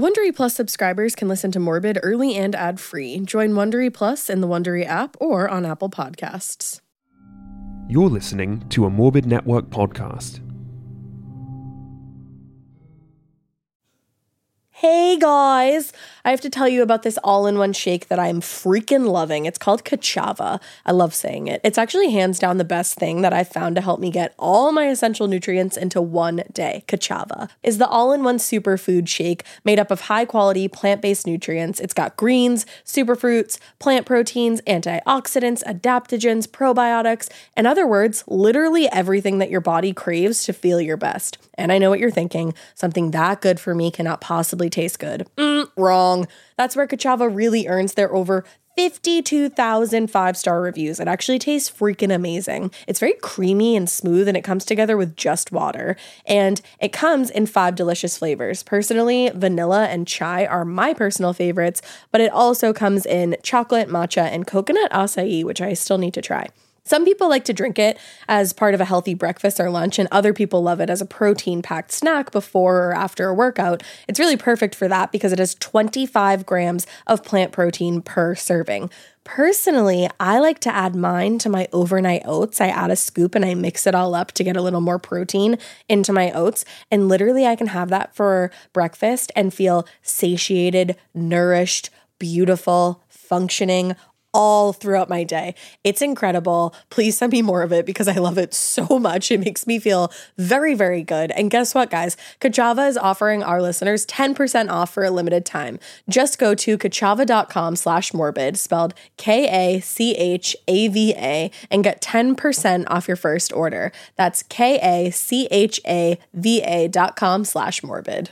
Wondery Plus subscribers can listen to Morbid early and ad-free. Join Wondery Plus in the Wondery app or on Apple Podcasts. You're listening to a Morbid Network podcast. Hey guys! I have to tell you about this all-in-one shake that I'm freaking loving. It's called Ka'Chava. I love saying it. It's actually hands down the best thing that I've found to help me get all my essential nutrients into one day. Ka'Chava is the all-in-one superfood shake made up of high-quality plant-based nutrients. It's got greens, superfruits, plant proteins, antioxidants, adaptogens, probiotics, in other words, literally everything that your body craves to feel your best. And I know what you're thinking. Something that good for me cannot possibly taste good. Wrong. That's where Ka'Chava really earns their over 52,000 five-star reviews. It actually tastes freaking amazing. It's very creamy and smooth, and it comes together with just water. And it comes in 5 delicious flavors. Personally, vanilla and chai are my personal favorites, but it also comes in chocolate, matcha, and coconut acai, which I still need to try. Some people like to drink it as part of a healthy breakfast or lunch, and other people love it as a protein-packed snack before or after a workout. It's really perfect for that because it has 25 grams of plant protein per serving. Personally, I like to add mine to my overnight oats. I add a scoop and I mix it all up to get a little more protein into my oats. And literally I can have that for breakfast and feel satiated, nourished, beautiful, functioning, all throughout my day. It's incredible. Please send me more of it because I love it so much. It makes me feel very, very good. And guess what, guys? Ka'Chava is offering our listeners 10% off for a limited time. Just go to kachava.com/morbid, spelled Kachava, and get 10% off your first order. That's kachava.com/morbid.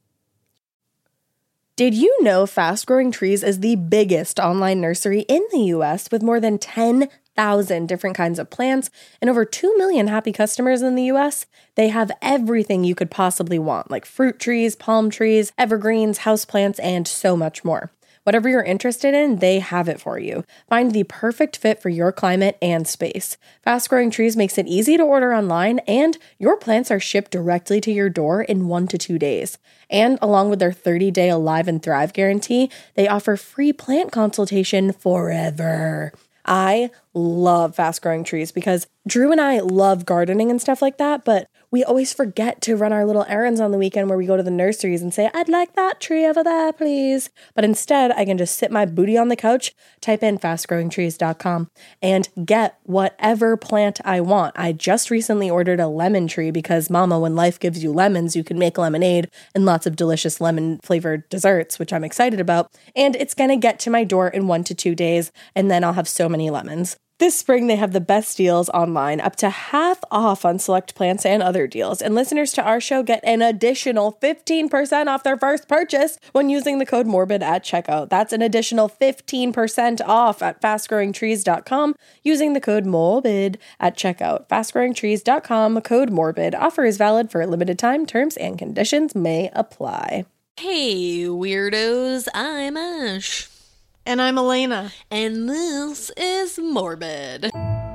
Did you know Fast Growing Trees is the biggest online nursery in the US with more than 10,000 different kinds of plants and over 2 million happy customers in the US? They have everything you could possibly want, like fruit trees, palm trees, evergreens, houseplants, and so much more. Whatever you're interested in, they have it for you. Find the perfect fit for your climate and space. Fast Growing Trees makes it easy to order online, and your plants are shipped directly to your door in 1 to 2 days. And along with their 30-day Alive and Thrive guarantee, they offer free plant consultation forever. I love Fast Growing Trees because Drew and I love gardening and stuff like that, but we always forget to run our little errands on the weekend where we go to the nurseries and say, I'd like that tree over there, please. But instead, I can just sit my booty on the couch, type in fastgrowingtrees.com, and get whatever plant I want. I just recently ordered a lemon tree because, mama, when life gives you lemons, you can make lemonade and lots of delicious lemon-flavored desserts, which I'm excited about. And it's going to get to my door in 1 to 2 days, and then I'll have so many lemons. This spring, they have the best deals online, up to half off on select plants and other deals. And listeners to our show get an additional 15% off their first purchase when using the code MORBID at checkout. That's an additional 15% off at fastgrowingtrees.com using the code MORBID at checkout. Fastgrowingtrees.com, code MORBID. Offer is valid for a limited time. Terms and conditions may apply. Hey, weirdos, I'm Ash. And I'm Elena. And this is Morbid.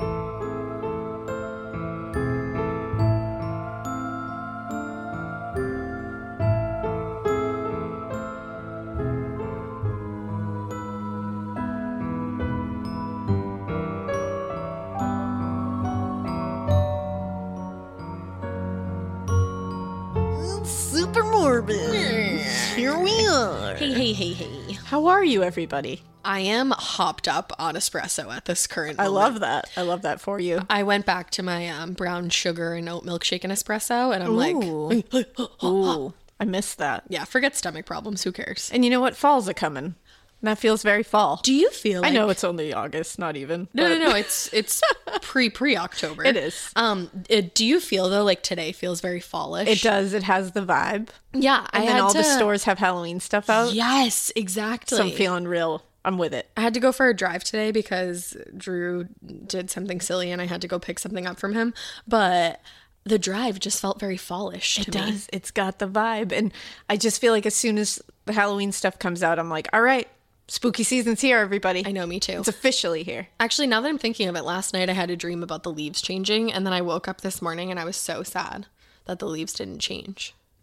Super morbid. Here we are. Hey. How are you, everybody? I am hopped up on espresso at this current moment. I love that. I love that for you. I went back to my brown sugar and oat milkshake and espresso, and I'm Ooh, I missed that. yeah, forget stomach problems. Who cares? And you know what? Fall's a coming. And that feels very fall. Do you feel like... I know it's only August, not even. No, it's pre-October. It is. Do you feel, though, like today feels very fallish? It does. It has the vibe. Yeah. And then all the stores have Halloween stuff out. Yes, exactly. So I'm feeling real. I'm with it. I had to go for a drive today because Drew did something silly and I had to go pick something up from him. But the drive just felt very fallish to me. It does. It's got the vibe. And I just feel like as soon as the Halloween stuff comes out, I'm like, all right, spooky season's here, everybody. I know, me too. It's officially here. Actually, now that I'm thinking of it, last night I had a dream about the leaves changing. And then I woke up this morning and I was so sad that the leaves didn't change.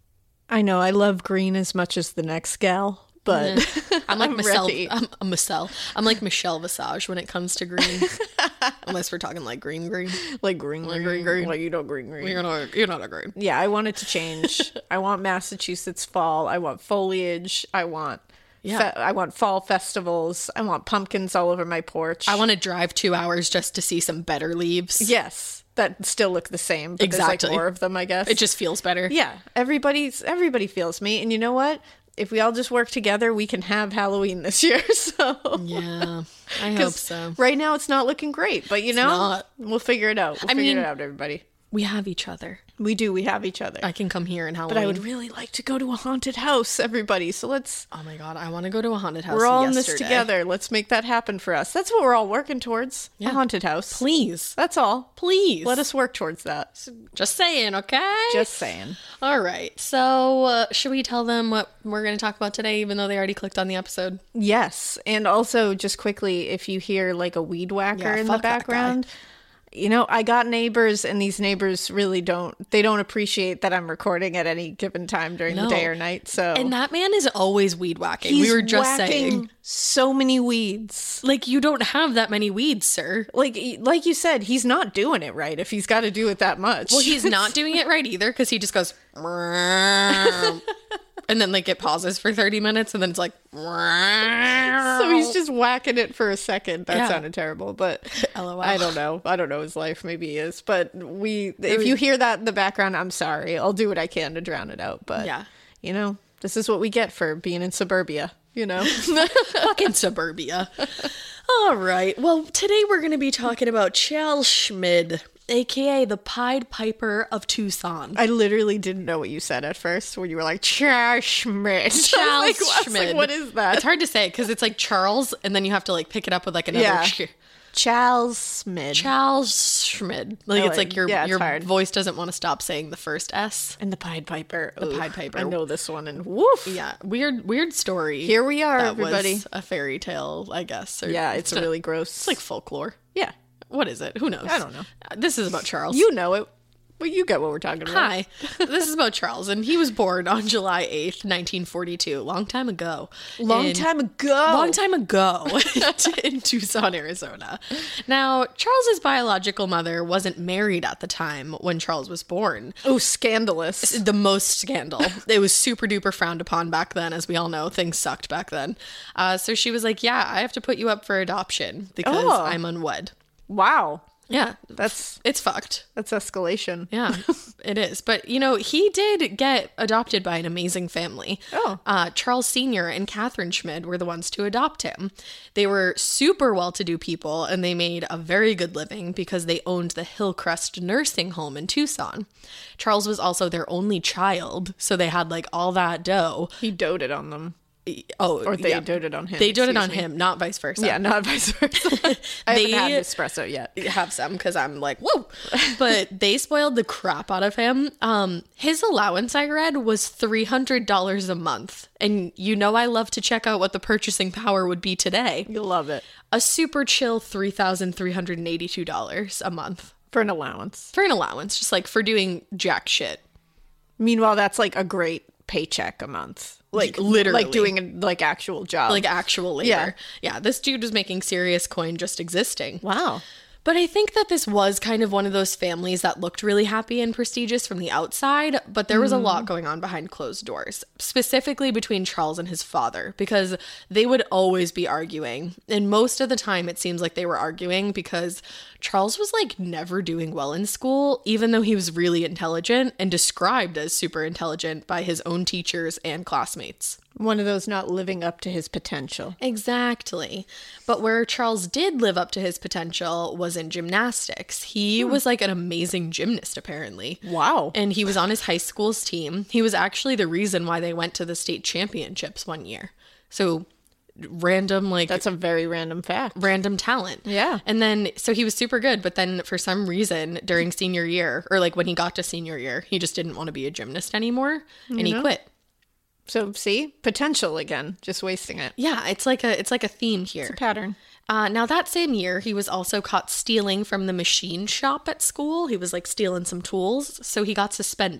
I know, I love green as much as the next gal, but I'm like Michelle. ready. I'm like Michelle Visage when it comes to green. Unless we're talking like green. like green. Like you know green. You're not a green. Yeah, I want it to change. I want Massachusetts fall. I want foliage. I want I want fall festivals. I want pumpkins all over my porch. I want to drive 2 hours just to see some better leaves. Yes, that still look the same. But Exactly. There's like more of them, I guess. It just feels better. yeah. Everybody feels me, and you know what? If we all just work together, we can have Halloween this year. So Yeah, I hope so. right now it's not looking great, but you know, not. we'll figure it out. We'll figure it out, everybody. We have each other. We do. We have each other. I can come here in Halloween. But I would really like to go to a haunted house, everybody. So let's. Oh my god, I want to go to a haunted house. We're all in this yesterday. together. Let's make that happen for us. That's what we're all working towards. A haunted house. Please, That's all. please. Let us work towards that. Just saying, okay? Just saying. All right. So, should we tell them what we're going to talk about today, even though they already clicked on the episode? Yes. And also, just quickly, if you hear like a weed whacker Yeah, in the fuck that guy. background, you know, I got neighbors, and these neighbors really don't appreciate that I'm recording at any given time during the No. day or night. So And that man is always weed whacking. he's We were just whacking saying. so many weeds. Like, you don't have that many weeds, sir. Like you said, he's not doing it right if he's got to do it that much. Well, he's not doing it right either because he just goes, and then like it pauses for 30 minutes and then it's like, So he's just whacking it for a second. That Yeah. sounded terrible, but LOL. I don't know. I don't know his life. Maybe he is. But if you hear that in the background, I'm sorry. I'll do what I can to drown it out. But Yeah. you know, this is what we get for being in suburbia. You know, fucking suburbia. All right. Well, today we're going to be talking about Charles Schmid, aka the Pied Piper of Tucson. I literally didn't know what you said at first when you were like Charles Schmidt. Charles Schmid. What is that? It's hard to say because it's like Charles, and then you have to like pick it up with like another Yeah. sh. Charles Schmid. Charles Schmid. Like Oh, it's like your yeah, it's hard. voice doesn't want to stop saying the first S. And the Pied Piper. The Pied Piper. I know this one, and woof. Yeah, weird story. Here we are, that everybody. was a fairy tale, I guess. Or Yeah, it's really gross. It's like folklore. yeah, What is it? Who knows? I don't know. This is about Charles. you know it. Well, you get what we're talking about. Hi, this is about Charles, and he was born on July 8th, 1942. Long time ago. Long time ago. In Tucson, Arizona. Now, Charles's biological mother wasn't married at the time when Charles was born. Oh, scandalous. The most scandal. It was super duper frowned upon back then, as we all know. Things sucked back then. So she was like, yeah, I have to put you up for adoption because Oh. I'm unwed. Wow. Yeah. That's It's fucked. escalation. Yeah, it is. But, you know, he did get adopted by an amazing family. Oh. Charles Sr. and Catherine Schmid were the ones to adopt him. They were super well-to-do people, and they made a very good living because they owned the Hillcrest Nursing Home in Tucson. Charles was also their only child, so they had, like, all that dough. He doted on them. Oh, Or they yeah. doted on him. They doted excuse on me. him, not vice versa. Yeah, not vice versa. I They- haven't had espresso yet. Have some because I'm like, whoa. But they spoiled the crap out of him. His allowance, I read, was $300 a month. And you know I love to check out what the purchasing power would be today. You'll love it. A super chill $3,382 a month. For an allowance. For an allowance, just like for doing jack shit. Meanwhile, that's like a great paycheck a month. Like Literally. like doing a like actual job. Like actual labor. Yeah, this dude was making serious coin just existing. wow. But I think that this was kind of one of those families that looked really happy and prestigious from the outside, but there was a lot going on behind closed doors, specifically between Charles and his father, because they would always be arguing. And most of the time, it seems like they were arguing because Charles was like never doing well in school, even though he was really intelligent and described as super intelligent by his own teachers and classmates. One of those not living up to his potential. Exactly. But where Charles did live up to his potential was in gymnastics. He was like an amazing gymnast, apparently. Wow. And he was on his high school's team. He was actually the reason why they went to the state championships one year. So random, like, That's a very random fact. random talent. Yeah. And then, so he was super good, but then for some reason during senior year, or like when he got to senior year, he just didn't want to be a gymnast anymore and he quit. So see, potential again, just wasting it. Yeah, it's like a theme here. Pattern. Now, that same year, he was also caught stealing from the machine shop at school. He was like stealing some tools, so he got suspended.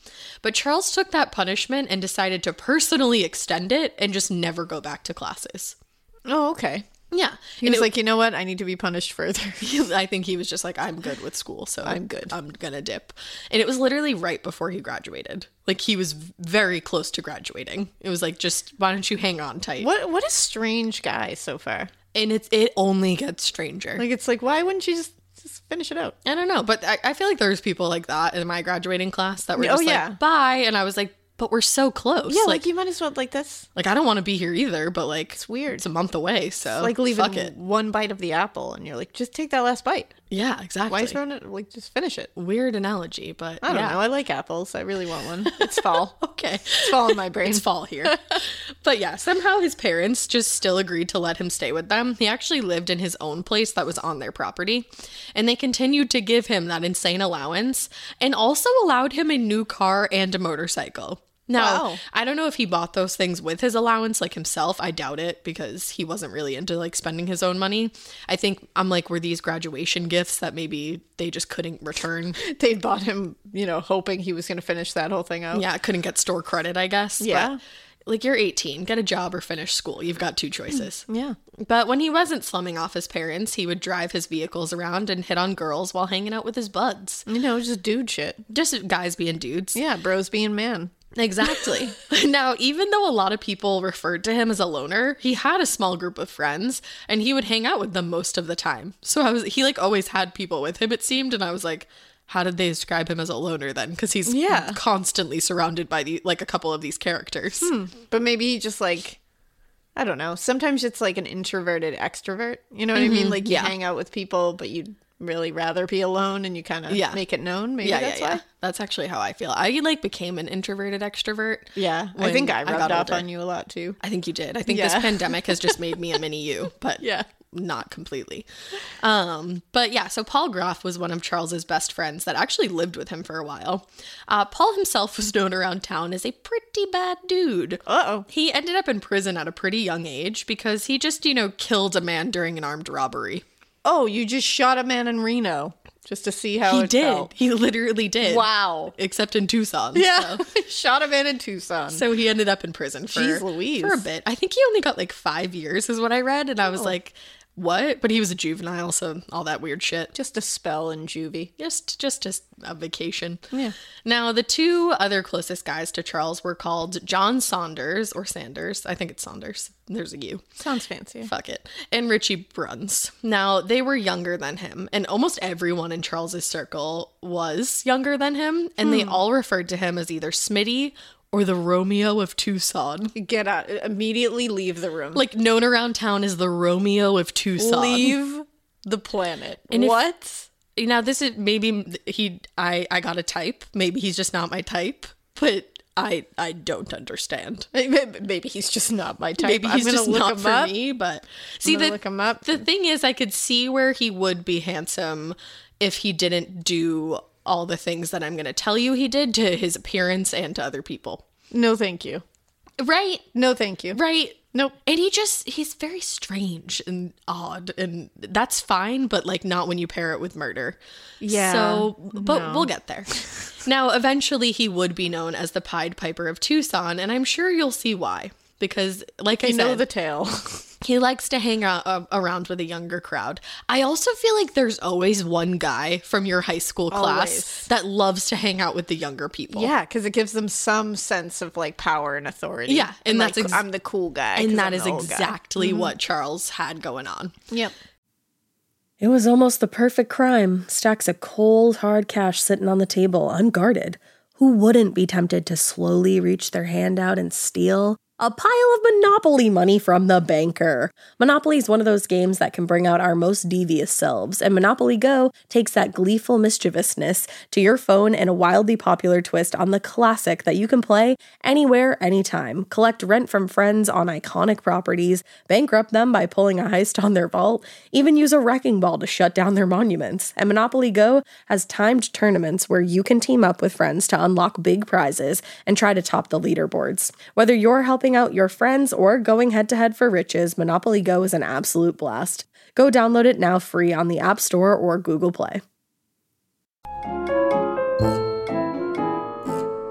But Charles took that punishment and decided to personally extend it and just never go back to classes. Oh, okay. Yeah. He was like, you know what? I need to be punished further. I think he was just like, I'm good with school, so I'm good. I'm gonna dip. And it was literally right before he graduated. Like, he was very close to graduating. It was like, just, why don't you hang on tight? What a strange guy so far. And it only gets stranger. Like, it's like, why wouldn't you just finish it out? I don't know, but I feel like there's people like that in my graduating class that were just yeah. like, bye. And I was like, but we're so close. Yeah, like you might as well, like, that's... Like, I don't want to be here either, but like... It's weird. It's a month away, so it's like leaving fuck it. one bite of the apple and you're like, just take that last bite. Yeah, exactly. Why throw it? Like, just finish it. Weird analogy, but I don't know. I like apples. I really want one. It's fall. Okay. It's fall in my brain. It's fall here. But yeah, somehow his parents just still agreed to let him stay with them. He actually lived in his own place that was on their property, and they continued to give him that insane allowance and also allowed him a new car and a motorcycle. Now, Wow. I don't know if he bought those things with his allowance, like himself. I doubt it, because he wasn't really into like spending his own money. I think were these graduation gifts that maybe they just couldn't return? They bought him, hoping he was going to finish that whole thing out. Yeah, couldn't get store credit, I guess. Yeah. But, like, you're 18, get a job or finish school. You've got two choices. Yeah. But when he wasn't slumming off his parents, he would drive his vehicles around and hit on girls while hanging out with his buds. Just dude shit. Just guys being dudes. Yeah, bros being man. Exactly. Now, even though a lot of people referred to him as a loner, he had a small group of friends and he would hang out with them most of the time. So he like always had people with him, it seemed. And I was like, how did they describe him as a loner then? Because he's constantly surrounded by a couple of these characters. But maybe he just like, I don't know. Sometimes it's like an introverted extrovert. You know what I mean? Like you hang out with people, but you'd really rather be alone and you kind of make it known. Maybe that's why. That's actually how I feel. I like became an introverted extrovert. Yeah. I think I rubbed off older. on you a lot too. I think you did. I think this pandemic has just made me a mini you, but not completely. But yeah, so Paul Groff was one of Charles's best friends that actually lived with him for a while. Paul himself was known around town as a pretty bad dude. Uh-oh. He ended up in prison at a pretty young age because he just, killed a man during an armed robbery. Oh, you just shot a man in Reno just to see how it felt. He literally did. Wow. Except in Tucson. Yeah. So. Shot a man in Tucson. So he ended up in prison for a bit. I think he only got like 5 years is what I read. And I was like, what? But he was a juvenile, so all that weird shit. Just a spell in juvie. Just a vacation. Yeah. Now, the two other closest guys to Charles were called John Saunders, or Sanders. I think it's Saunders. There's a U. Sounds fancy. Fuck it. And Richie Bruns. Now, they were younger than him, and almost everyone in Charles's circle was younger than him, and they all referred to him as either Smitty or the Romeo of Tucson. Get out. Immediately leave the room. Like, known around town as the Romeo of Tucson. Leave the planet. And what? Now, this is maybe I got a type. Maybe he's just not my type, but I don't understand. Maybe he's just not my type. Maybe he's just not for me, but see, look him up. The thing is, I could see where he would be handsome if he didn't do all the things that I'm going to tell you he did to his appearance and to other people. No, thank you. Right? No, thank you. Right? Nope. And he's very strange and odd, and that's fine, but like not when you pair it with murder. Yeah. So, but we'll get there. Now, eventually he would be known as the Pied Piper of Tucson, and I'm sure you'll see why. Because, like I said, know the tale. He likes to hang out around with a younger crowd. I also feel like there's always one guy from your high school class that loves to hang out with the younger people. Yeah, because it gives them some sense of like power and authority. Yeah, and like, that's I'm the cool guy. And that is exactly what Charles had going on. Yep. It was almost the perfect crime. Stacks of cold, hard cash sitting on the table, unguarded. Who wouldn't be tempted to slowly reach their hand out and steal? A pile of Monopoly money from the banker. Monopoly is one of those games that can bring out our most devious selves, and Monopoly Go takes that gleeful mischievousness to your phone in a wildly popular twist on the classic that you can play anywhere, anytime. Collect rent from friends on iconic properties, bankrupt them by pulling a heist on their vault, even use a wrecking ball to shut down their monuments. And Monopoly Go has timed tournaments where you can team up with friends to unlock big prizes and try to top the leaderboards. Whether you're helping out your friends or going head-to-head for riches, Monopoly Go is an absolute blast. Go download it now free on the App Store or Google Play.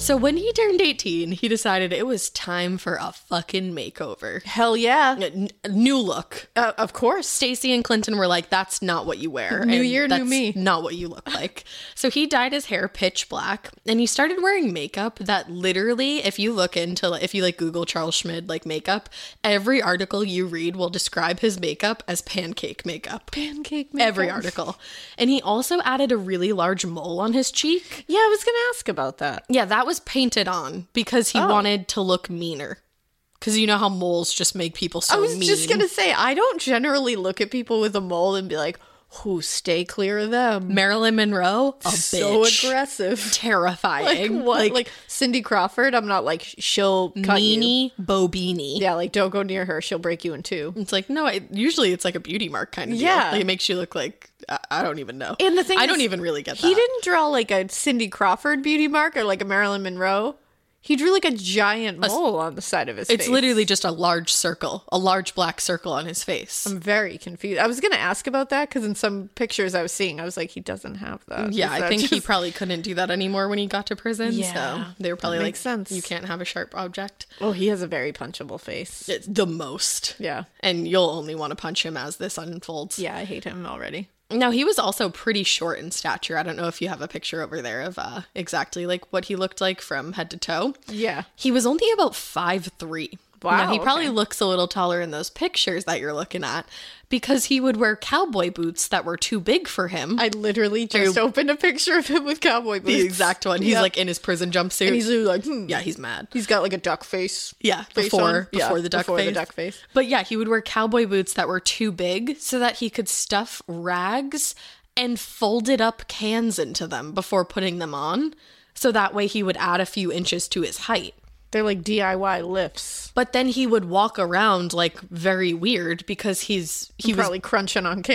So when he turned 18, he decided it was time for a fucking makeover. Hell yeah. New look. Of course. Stacey and Clinton were like, that's not what you wear. New and year, that's new me. Not what you look like. So he dyed his hair pitch black and he started wearing makeup that literally, if you like Google Charles Schmid like makeup, every article you read will describe his makeup as pancake makeup. Pancake makeup. Every article. And he also added a really large mole on his cheek. Yeah, I was going to ask about that. Yeah, that was painted on because he wanted to look meaner. Because you know how moles just make people so mean. I was just going to say, I don't generally look at people with a mole and be like, stay clear of them. Marilyn Monroe, a so bitch. Aggressive. Terrifying. Like what? Like Cindy Crawford, I'm not like, she'll cut Meanie you. Bobini. Yeah, like don't go near her. She'll break you in two. It's like, no, usually it's like a beauty mark kind of deal. Like it makes you look like, I don't even know. And the thing I is, don't even really get that. He didn't draw like a Cindy Crawford beauty mark or like a Marilyn Monroe. He drew like a giant mole on the side of his face. It's literally just a large circle, a large black circle on his face. I'm very confused. I was going to ask about that because in some pictures I was seeing, I was like, he doesn't have that. Yeah, I think he probably couldn't do that anymore when he got to prison. Yeah, so they were probably like, sense. You can't have a sharp object. Oh, he has a very punchable face. It's the most. Yeah. And you'll only want to punch him as this unfolds. Yeah, I hate him already. Now, he was also pretty short in stature. I don't know if you have a picture over there of exactly like what he looked like from head to toe. Yeah. He was only about 5'3". Wow. Now, he probably looks a little taller in those pictures that you're looking at because he would wear cowboy boots that were too big for him. I literally just opened a picture of him with cowboy boots. The exact one. He's like in his prison jumpsuit. And he's like, yeah, he's mad. He's got like a duck face. Yeah, before the duck face. But yeah, he would wear cowboy boots that were too big so that he could stuff rags and folded up cans into them before putting them on. So that way he would add a few inches to his height. They're like DIY lifts. But then he would walk around like very weird because he was probably crunching on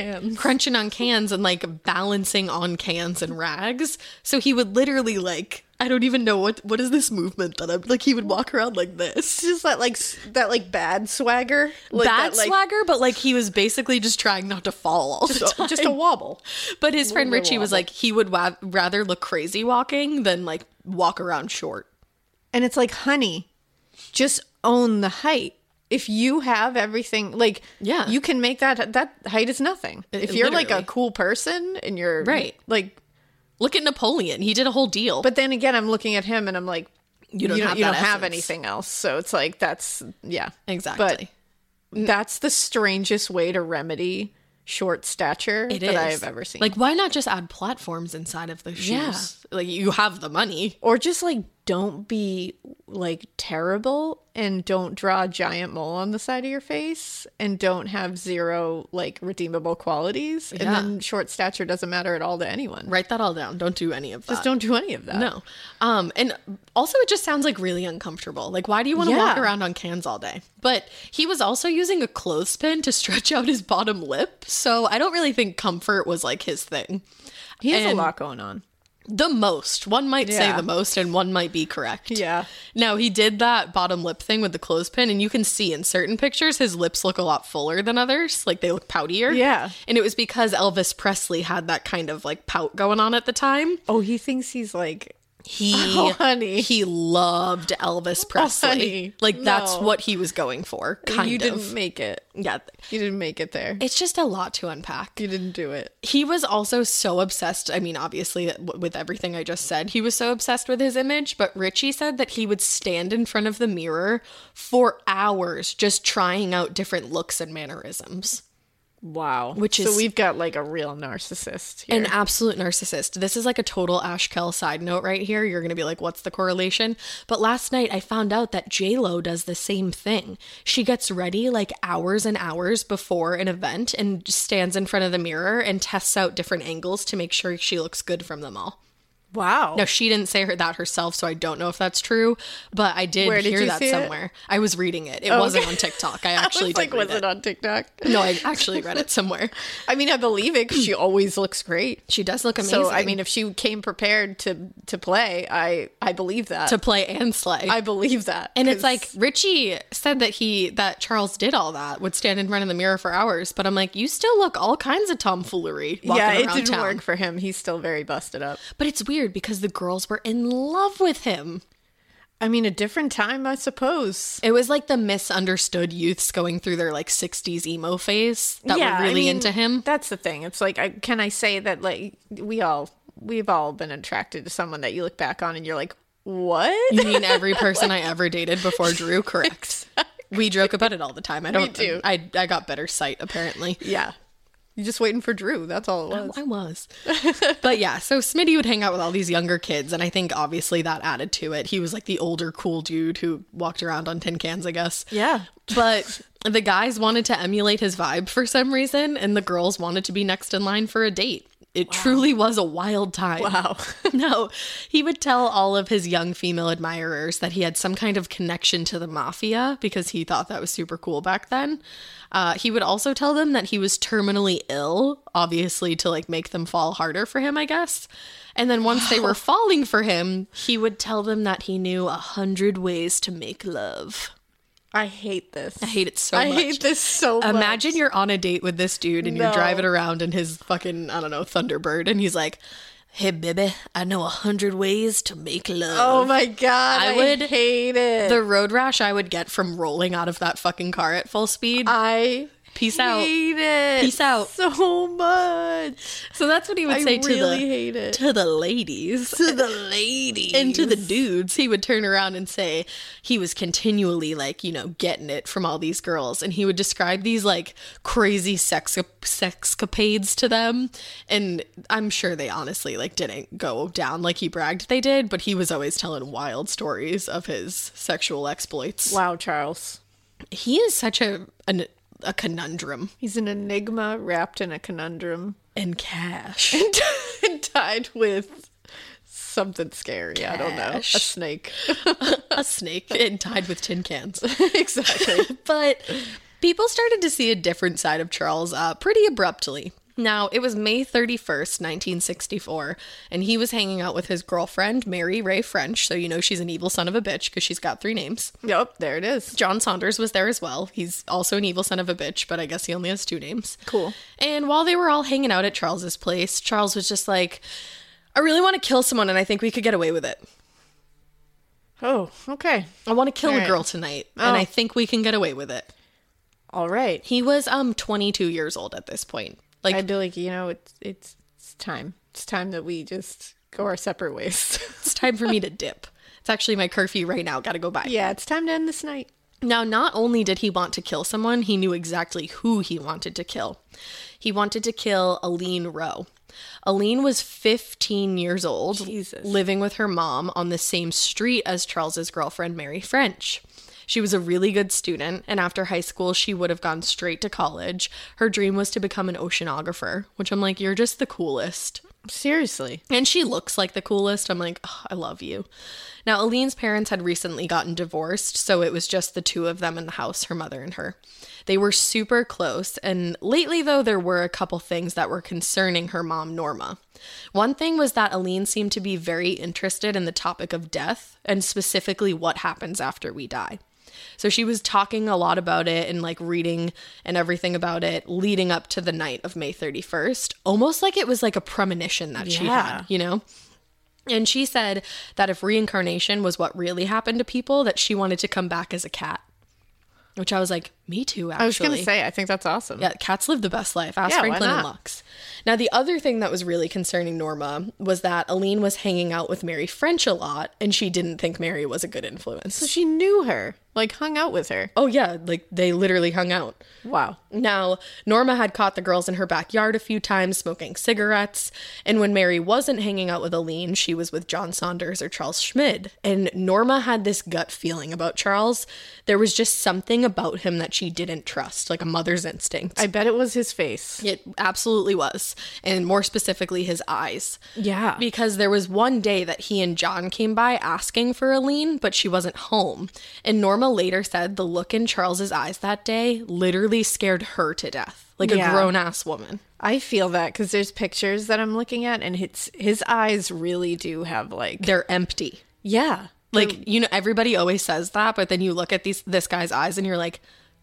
cans and like balancing on cans and rags. So he would literally like, I don't even know what is this movement that I'm like, he would walk around like this. Just that bad swagger. Like swagger, but like he was basically just trying not to fall all the time. Just a wobble. But his friend Richie was like, he would rather look crazy walking than like walk around short. And it's like, honey, just own the height. If you have everything, like, yeah, you can make that height is nothing. If you're like a cool person and you're right, like, look at Napoleon. He did a whole deal. But then again, I'm looking at him and I'm like, you don't have anything else. So it's like, that's, yeah. Exactly. But that's the strangest way to remedy short stature that I have ever seen. Like, why not just add platforms inside of the shoes? Yeah. Like, you have the money. Or just like, don't be like terrible and don't draw a giant mole on the side of your face and don't have zero like redeemable qualities. Yeah. And then short stature doesn't matter at all to anyone. Write that all down. Don't do any of that. Just don't do any of that. No. And also it just sounds like really uncomfortable. Like, why do you want to walk around on cans all day? But he was also using a clothespin to stretch out his bottom lip. So I don't really think comfort was like his thing. He has a lot going on. The most. One might say the most, and one might be correct. Yeah. Now, he did that bottom lip thing with the clothespin, and you can see in certain pictures his lips look a lot fuller than others. Like, they look poutier. Yeah. And it was because Elvis Presley had that kind of, like, pout going on at the time. Oh, he thinks he's, like... He loved Elvis Presley. Honey, like, that's what he was going for, You didn't make it. Yeah. You didn't make it there. It's just a lot to unpack. You didn't do it. He was also so obsessed. I mean, obviously, with everything I just said, he was so obsessed with his image. But Richie said that he would stand in front of the mirror for hours just trying out different looks and mannerisms. Wow. So we've got like a real narcissist here. An absolute narcissist. This is like a total Ashkel side note right here. You're going to be like, what's the correlation? But last night I found out that J-Lo does the same thing. She gets ready like hours and hours before an event and stands in front of the mirror and tests out different angles to make sure she looks good from them all. Wow. Now, she didn't say that herself, so I don't know if that's true, but I did hear that somewhere. I was reading it. It wasn't on TikTok. I actually did read it on TikTok? No, I actually read it somewhere. I mean, I believe it because she always looks great. She does look amazing. So, I mean, if she came prepared to play, I believe that. To play and slay. I believe that. And it's like, Richie said that Charles did all that, would stand in front of the mirror for hours, but I'm like, you still look all kinds of tomfoolery walking around town. It didn't work for him. He's still very busted up. But it's weird because the girls were in love with him. I mean, a different time, I suppose. It was like the misunderstood youths going through their like 60s emo phase that were really into him. That's the thing. It's like, can I say that like we've all been attracted to someone that you look back on and you're like, what? You mean every person I ever dated before Drew? Correct. We joke about it all the time. We do. I got better sight apparently. Yeah. You're just waiting for Drew. That's all it was. I was. But yeah, so Smitty would hang out with all these younger kids, and I think obviously that added to it. He was like the older cool dude who walked around on tin cans, I guess. Yeah. But the guys wanted to emulate his vibe for some reason, and the girls wanted to be next in line for a date. It truly was a wild time. Wow. No, he would tell all of his young female admirers that he had some kind of connection to the mafia because he thought that was super cool back then. He would also tell them that he was terminally ill, obviously to like make them fall harder for him, I guess. And then once they were falling for him, he would tell them that he knew 100 ways to make love. I hate this. I hate it so much. I hate this so much. Imagine you're on a date with this dude and you're driving around in his fucking, I don't know, Thunderbird, and he's like, hey, baby, I know 100 ways to make love. Oh my God. I would hate it. The road rash I would get from rolling out of that fucking car at full speed. Peace out. Hate it. Peace out. So much. So that's what he would say to the ladies. To the ladies. And to the dudes, he would turn around and say he was continually like, you know, getting it from all these girls. And he would describe these like crazy sexcapades to them. And I'm sure they honestly like didn't go down like he bragged they did, but he was always telling wild stories of his sexual exploits. Wow, Charles. He is such a conundrum. He's an enigma wrapped in a conundrum. And cash. And tied with something scary. Cash. I don't know. A snake. A snake and tied with tin cans. Exactly. But people started to see a different side of Charles pretty abruptly. Now, it was May 31st, 1964, and he was hanging out with his girlfriend, Mary Ray French, so you know she's an evil son of a bitch because she's got 3 names. Yep, there it is. John Saunders was there as well. He's also an evil son of a bitch, but I guess he only has 2 names. Cool. And while they were all hanging out at Charles's place, Charles was just like, I really want to kill someone and I think we could get away with it. Oh, okay. I want to kill a girl tonight and I think we can get away with it. All right. He was 22 years old at this point. Like, I'd be like, you know, it's time. It's time that we just go our separate ways. It's time for me to dip. It's actually my curfew right now. Gotta go by. Yeah, it's time to end this night. Now, not only did he want to kill someone, he knew exactly who he wanted to kill. He wanted to kill Aline Rowe. Aline was 15 years old, living with her mom on the same street as Charles's girlfriend, Mary French. She was a really good student, and after high school, she would have gone straight to college. Her dream was to become an oceanographer, which I'm like, you're just the coolest. Seriously. And she looks like the coolest. I'm like, oh, I love you. Now, Aline's parents had recently gotten divorced, so it was just the 2 of them in the house, her mother and her. They were super close, and lately, though, there were a couple things that were concerning her mom, Norma. One thing was that Aline seemed to be very interested in the topic of death, and specifically what happens after we die. So she was talking a lot about it and like reading and everything about it leading up to the night of May 31st, almost like it was like a premonition that she had, you know? And she said that if reincarnation was what really happened to people, that she wanted to come back as a cat. Which I was like, me too, actually. I was going to say, I think that's awesome. Yeah, cats live the best life. Ask Franklin and Lux. Now, the other thing that was really concerning Norma was that Aline was hanging out with Mary French a lot, and she didn't think Mary was a good influence. So she knew her, like hung out with her. Oh, yeah, like they literally hung out. Wow. Now, Norma had caught the girls in her backyard a few times smoking cigarettes, and when Mary wasn't hanging out with Aline, she was with John Saunders or Charles Schmid. And Norma had this gut feeling about Charles. There was just something about him that she didn't trust, like a mother's instinct. I bet it was his face. It absolutely was. And more specifically, his eyes. Yeah. Because there was one day that he and John came by asking for Aline, but she wasn't home. And Norma later said the look in Charles's eyes that day literally scared her to death. Like a grown-ass woman. I feel that because there's pictures that I'm looking at and his eyes really do have like... They're empty. Yeah. Like, you know, everybody always says that, but then you look at this guy's eyes and you're like,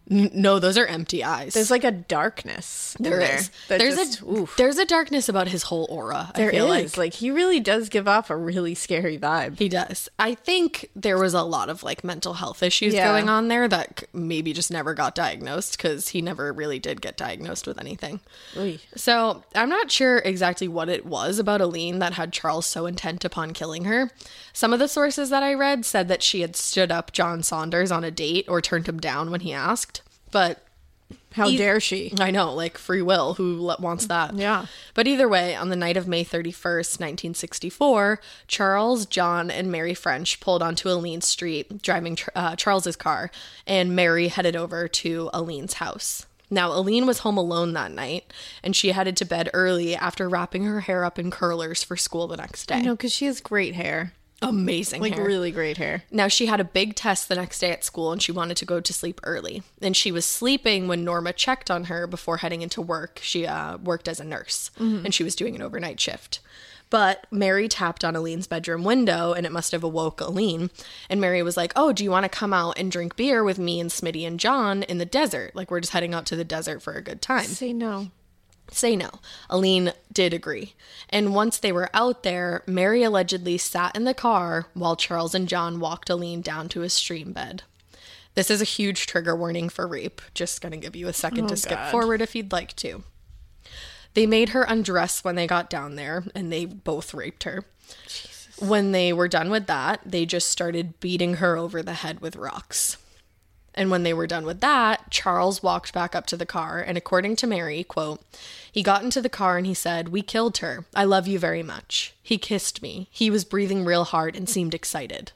No, those are empty eyes. There's like a darkness. There is. There's a darkness about his whole aura. I feel like he really does give off a really scary vibe. He does. I think there was a lot of like mental health issues going on there that maybe just never got diagnosed, because he never really did get diagnosed with anything. Oy. So I'm not sure exactly what it was about Aline that had Charles so intent upon killing her. Some of the sources that I read said that she had stood up John Saunders on a date or turned him down when he asked. But how dare she? I know, like, free will. Who wants that? Yeah. But either way, on the night of May 31st, 1964, Charles, John, and Mary French pulled onto Aline Street, driving Charles's car, and Mary headed over to Aline's house. Now, Aline was home alone that night, and she headed to bed early after wrapping her hair up in curlers for school the next day. I know, because she has great hair. Amazing hair. Like, really great hair. Now, she had a big test the next day at school, and she wanted to go to sleep early. And she was sleeping when Norma checked on her before heading into work. She worked as a nurse, and she was doing an overnight shift. But Mary tapped on Aline's bedroom window, and it must have awoke Aline. And Mary was like, oh, do you want to come out and drink beer with me and Smitty and John in the desert? Like, we're just heading out to the desert for a good time. Say no. Say no. Aline did agree. And once they were out there, Mary allegedly sat in the car while Charles and John walked Aline down to a stream bed. This is a huge trigger warning for rape. Just going to give you a second to skip forward if you'd like to. They made her undress when they got down there, and they both raped her. Jesus. When they were done with that, they just started beating her over the head with rocks. And when they were done with that, Charles walked back up to the car, and according to Mary, quote, he got into the car and he said, we killed her. I love you very much. He kissed me. He was breathing real hard and seemed excited.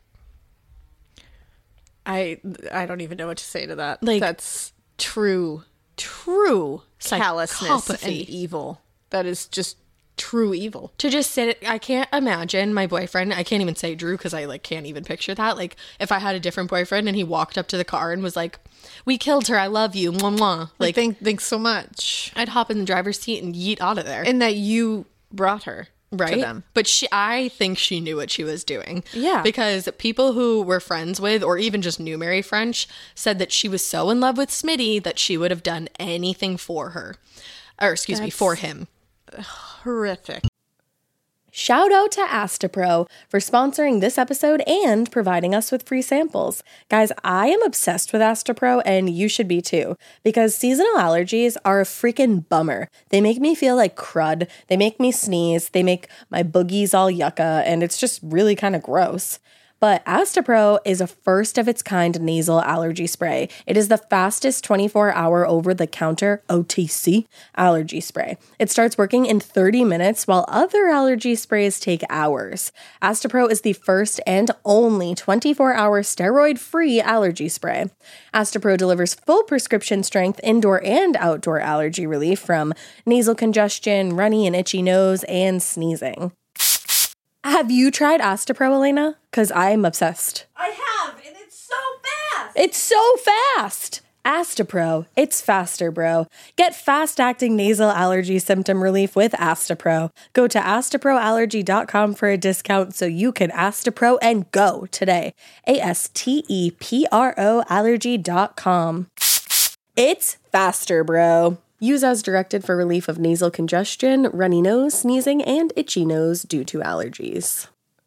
I don't even know what to say to that. Like, that's true callousness and evil. That is just true evil. To just sit, I can't imagine my boyfriend, I can't even say Drew because I like can't even picture that. Like, if I had a different boyfriend and he walked up to the car and was like, we killed her, I love you, mwah, mwah. Like, thanks so much. I'd hop in the driver's seat and yeet out of there. And that you brought her right to them. But I think she knew what she was doing. Yeah. Because people who were friends with, or even just knew Mary French, said that she was so in love with Smitty that she would have done anything for her. Or for him. Horrific. Shout out to Astepro for sponsoring this episode and providing us with free samples. Guys, I am obsessed with Astepro, and you should be too, because seasonal allergies are a freaking bummer. They make me feel like crud, they make me sneeze, they make my boogies all yucca, and it's just really kind of gross. But Astepro is a first-of-its-kind nasal allergy spray. It is the fastest 24-hour over-the-counter OTC allergy spray. It starts working in 30 minutes, while other allergy sprays take hours. Astepro is the first and only 24-hour steroid-free allergy spray. Astepro delivers full prescription-strength indoor and outdoor allergy relief from nasal congestion, runny and itchy nose, and sneezing. Have you tried Astepro, Elena? Because I'm obsessed. I have, and it's so fast! It's so fast! Astepro. It's faster, bro. Get fast-acting nasal allergy symptom relief with Astepro. Go to asteproallergy.com for a discount so you can Astepro and go today. ASTEPRO allergy.com. It's faster, bro. Use as directed for relief of nasal congestion, runny nose, sneezing, and itchy nose due to allergies.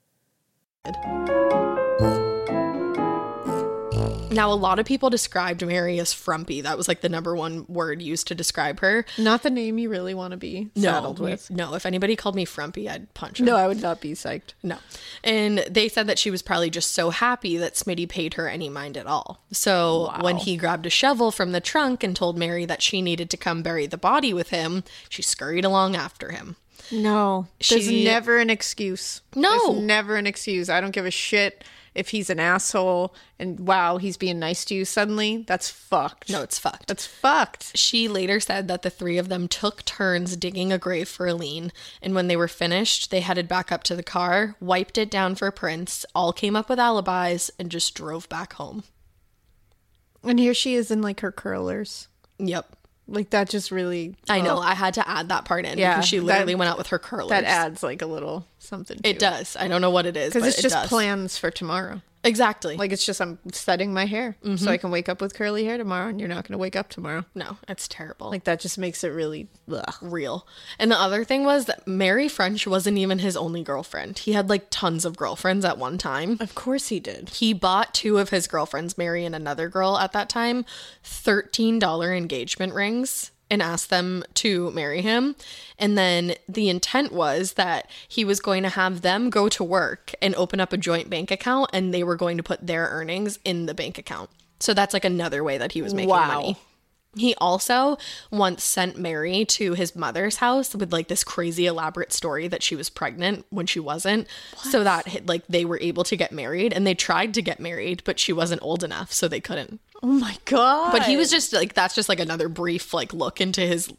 Now, a lot of people described Mary as frumpy. That was like the number one word used to describe her. Not the name you really want to be saddled with. No, if anybody called me frumpy, I'd punch her. No, I would not be psyched. No. And they said that she was probably just so happy that Smitty paid her any mind at all. So when he grabbed a shovel from the trunk and told Mary that she needed to come bury the body with him, she scurried along after him. No. There's never an excuse. No. There's never an excuse. I don't give a shit if he's an asshole and wow, he's being nice to you suddenly. That's fucked. No, it's fucked. That's fucked. She later said that the three of them took turns digging a grave for Aline, and when they were finished, they headed back up to the car, wiped it down for prints, all came up with alibis, and just drove back home. And here she is in like her curlers. Yep. Like that just really... I know. I had to add that part in because she literally went out with her curlers. That adds like a little something to it. It does. I don't know what it is, but because it's just does. plans for tomorrow. Exactly. Like, it's just I'm setting my hair so I can wake up with curly hair tomorrow, and you're not going to wake up tomorrow. No, it's terrible. Like, that just makes it really ugh. Real. And the other thing was that Mary French wasn't even his only girlfriend. He had like tons of girlfriends at one time. Of course he did. He bought 2 of his girlfriends, Mary and another girl at that time, $13 engagement rings and asked them to marry him. And then the intent was that he was going to have them go to work and open up a joint bank account, and they were going to put their earnings in the bank account. So that's like another way that he was making money. He also once sent Mary to his mother's house with like this crazy elaborate story that she was pregnant when she wasn't, so that like they were able to get married. And they tried to get married, but she wasn't old enough, so they couldn't. Oh my God. But he was just like, that's just like another brief like look into his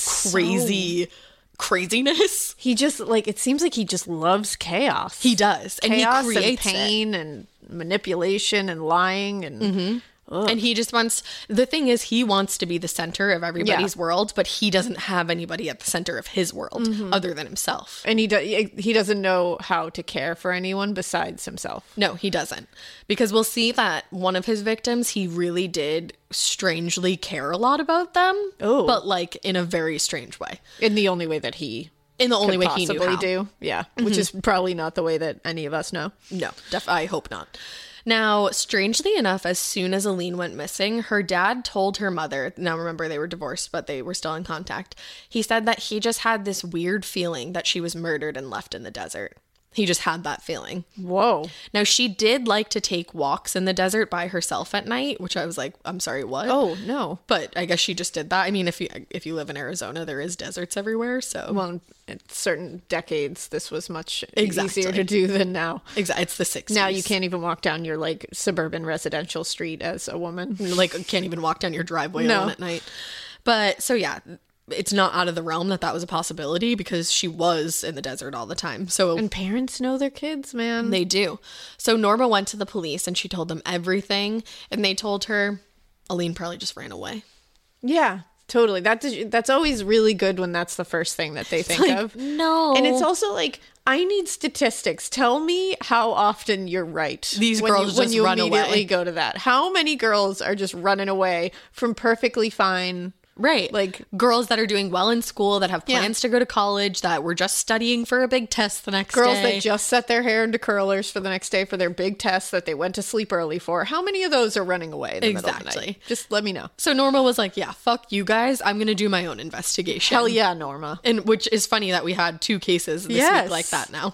craziness. He just like, it seems like he just loves chaos. He does. And Chaos he creates and pain and manipulation and lying and And he just wants, the thing is, he wants to be the center of everybody's world, but he doesn't have anybody at the center of his world other than himself. And he doesn't know how to care for anyone besides himself. No, he doesn't. Because we'll see that one of his victims, he really did strangely care a lot about them. Oh. But like in a very strange way. In the only way that he In the only could way he knew possibly how. do. Yeah. Which is probably not the way that any of us know. No, I hope not. Now, strangely enough, as soon as Aline went missing, her dad told her mother, now remember they were divorced, but they were still in contact. He said that he just had this weird feeling that she was murdered and left in the desert. He just had that feeling. Whoa. Now, she did like to take walks in the desert by herself at night, which I was like, I'm sorry, what? Oh, no. But I guess she just did that. I mean, if you live in Arizona, there is deserts everywhere, so. Well, in certain decades, this was much Exactly. easier to do than now. Exactly. It's the 60s. Now you can't even walk down your like suburban residential street as a woman. Like, can't even walk down your driveway No. alone at night. But, so yeah, it's not out of the realm that was a possibility because she was in the desert all the time. So And parents know their kids, man. they do. So Norma went to the police and she told them everything. And they told her Aline probably just ran away. Yeah, totally. That's always really good when that's the first thing that they think of. No. And it's also like, I need statistics. Tell me how often you're right. These when girls when just you run immediately away. go to that. How many girls are just running away from perfectly fine? Right. Like girls that are doing well in school, that have Yeah. plans to go to college, that were just studying for a big test the next girls day. that just set their hair into curlers for the next day for their big test that they went to sleep early for. How many of those are running away in the middle of the Exactly. night? Just let me know. So Norma was like, yeah, fuck you guys. I'm going to do my own investigation. Hell yeah, Norma. And which is funny that we had 2 cases this Yes. week like that now.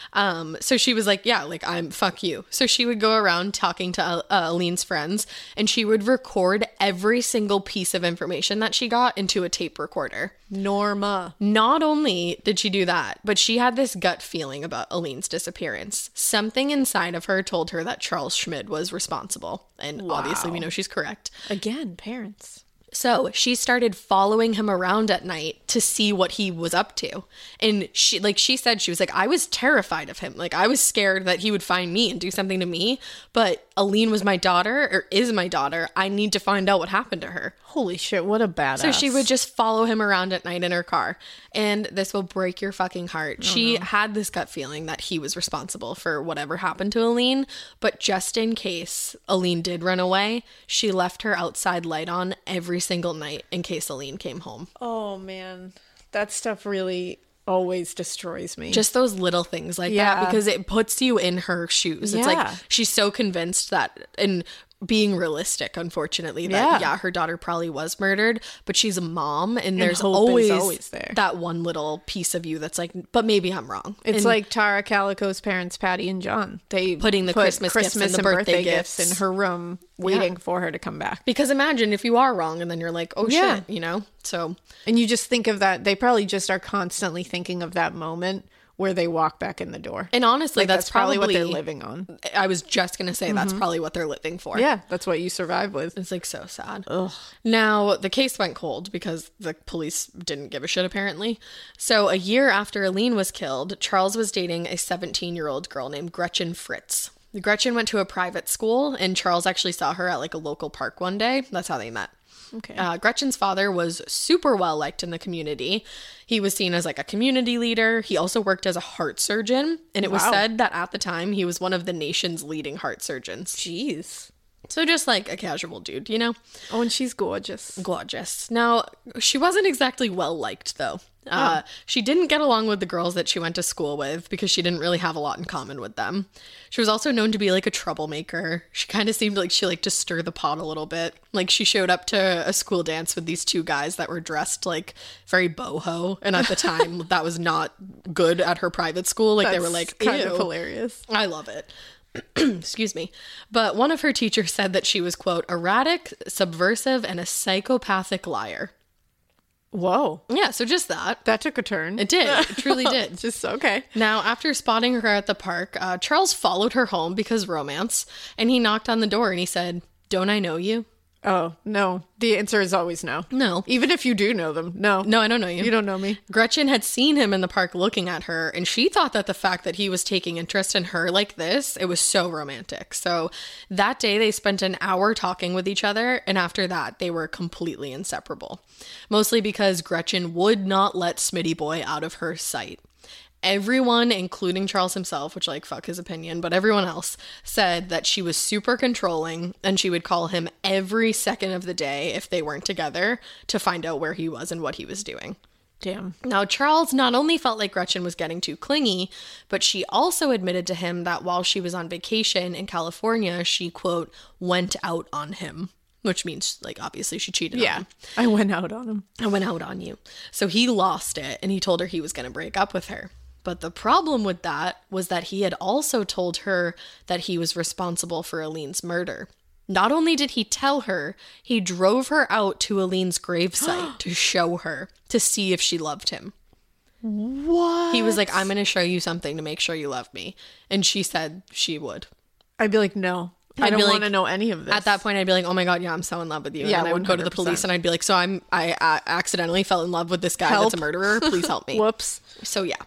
So she was like, yeah, like I'm fuck you. So she would go around talking to Aline's friends and she would record every single piece of information that she got into a tape recorder. Norma. Not only did she do that, but she had this gut feeling about Aline's disappearance. Something inside of her told her that Charles Schmid was responsible. And obviously we know she's correct. Again, parents. So she started following him around at night to see what he was up to. And she said, she was like, I was terrified of him. Like I was scared that he would find me and do something to me. But Aline was my daughter, or is my daughter. I need to find out what happened to her. Holy shit, what a badass. So she would just follow him around at night in her car. And this will break your fucking heart. She had this gut feeling that he was responsible for whatever happened to Aline. But just in case Aline did run away, she left her outside light on every single night in case Aline came home. Oh man, that stuff really always destroys me. Just those little things like Yeah. that, because it puts you in her shoes. It's like Yeah. she's so convinced that, and being realistic, unfortunately, that Yeah. her daughter probably was murdered, but she's a mom, and there's hope is always, always there. that one little piece of you that's like, but maybe I'm wrong. It's And like Tara Calico's parents, Patty and John. They Putting the put Christmas gifts and the and birthday gifts gifts. in her room, waiting for her to come back. because imagine if you are wrong and then you're like, oh Yeah. shit, you know? So And you just think of that. They probably just are constantly thinking of that moment where they walk back in the door. and honestly, Like, that's probably what they're living on. I was just gonna say that's probably what they're living for. Yeah, that's what you survive with. It's like so sad. Now, the case went cold because the police didn't give a shit, apparently. So, a year after Aline was killed, Charles was dating a 17-year-old girl named Gretchen Fritz. Gretchen went to a private school, and Charles actually saw her at like a local park one day. That's how they met. Okay. Gretchen's father was super well liked in the community. He was seen as like a community leader. He also worked as a heart surgeon, and it was said that at the time he was one of the nation's leading heart surgeons. Jeez. So just like a casual dude, you know? Oh, and she's gorgeous. Gorgeous. Now, she wasn't exactly well liked, though. She didn't get along with the girls that she went to school with because she didn't really have a lot in common with them. She was also known to be like a troublemaker. She kind of seemed like she liked to stir the pot a little bit. Like she showed up to a school dance with these two guys that were dressed like very boho. And at the time, that was not good at her private school. Like they were like, kind of "Ew." hilarious. I love it. Excuse me. But one of her teachers said that she was, quote, erratic, subversive, and a psychopathic liar. Whoa. Yeah, so just that. That took a turn. It did. It truly did. Just okay. Now, after spotting her at the park, Charles followed her home because romance, and he knocked on the door and he said, "Don't I know you?" Oh, no. The answer is always no. No. Even if you do know them. No. No, I don't know you. You don't know me. Gretchen had seen him in the park looking at her, and she thought that the fact that he was taking interest in her like this, it was so romantic. So that day they spent an hour talking with each other, and after that they were completely inseparable. Mostly because Gretchen would not let Smitty Boy out of her sight. Everyone, including Charles himself, which like fuck his opinion, but everyone else said that she was super controlling and she would call him every second of the day if they weren't together to find out where he was and what he was doing. Damn. Now, Charles not only felt like Gretchen was getting too clingy, but she also admitted to him that while she was on vacation in California, she, quote, went out on him. Which means, like, obviously she cheated on him. I went out on him. I went out on you. So he lost it, and he told her he was going to break up with her. But the problem with that was that he had also told her that he was responsible for Aline's murder. Not only did he tell her, he drove her out to Aline's gravesite to show her, to see if she loved him. What? He was like, "I'm going to show you something to make sure you love me." And she said she would. I'd be like, no. I I'd don't be like- want to know any of this. At that point, I'd be like, "Oh my God, yeah, I'm so in love with you." And Yeah, then I would go to the 100%. police and I'd be like, "So I accidentally fell in love with this guy Help. that's a murderer. Please help me." Whoops. So yeah.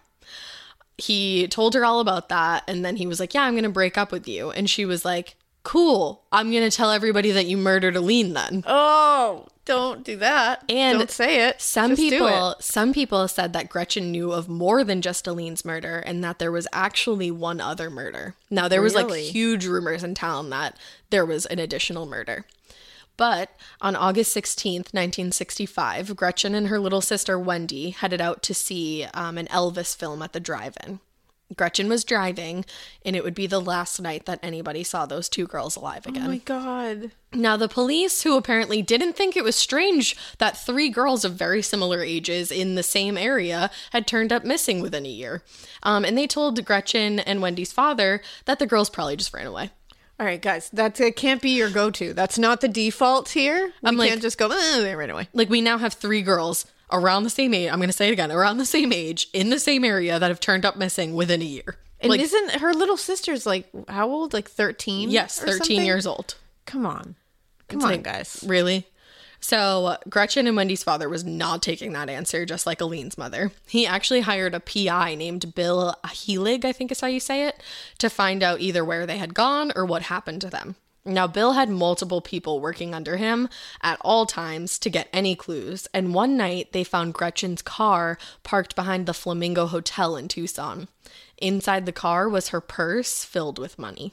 He told her all about that, and then he was like, "Yeah, I'm going to break up with you." And she was like, "Cool. I'm going to tell everybody that you murdered Aline then." Oh, don't do that. And don't say it. Some Just do it. people said that Gretchen knew of more than just Aline's murder and that there was actually one other murder. Now, there was like Really? huge rumors in town that there was an additional murder. But on August 16th, 1965, Gretchen and her little sister Wendy headed out to see an Elvis film at the drive-in. Gretchen was driving, and it would be the last night that anybody saw those two girls alive again. Oh my God. Now, the police, who apparently didn't think it was strange that three girls of very similar ages in the same area had turned up missing within a year. And they told Gretchen and Wendy's father that the girls probably just ran away. All right, guys, it can't be your go-to. That's not the default here. I'm We like- can't just go, they ran away. Like, we now have three girls around the same age. I'm going to say it again, around the same age, in the same area that have turned up missing within a year. And Like, isn't her little sister's like, how old? Like 13? yes, 13 years old. Come on. Come It's on, like, guys. Really? So Gretchen and Wendy's father was not taking that answer, just like Aline's mother. He actually hired a PI named Bill Helig, I think is how you say it, to find out either where they had gone or what happened to them. Now, Bill had multiple people working under him at all times to get any clues, and one night they found Gretchen's car parked behind the Flamingo Hotel in Tucson. Inside the car was her purse filled with money.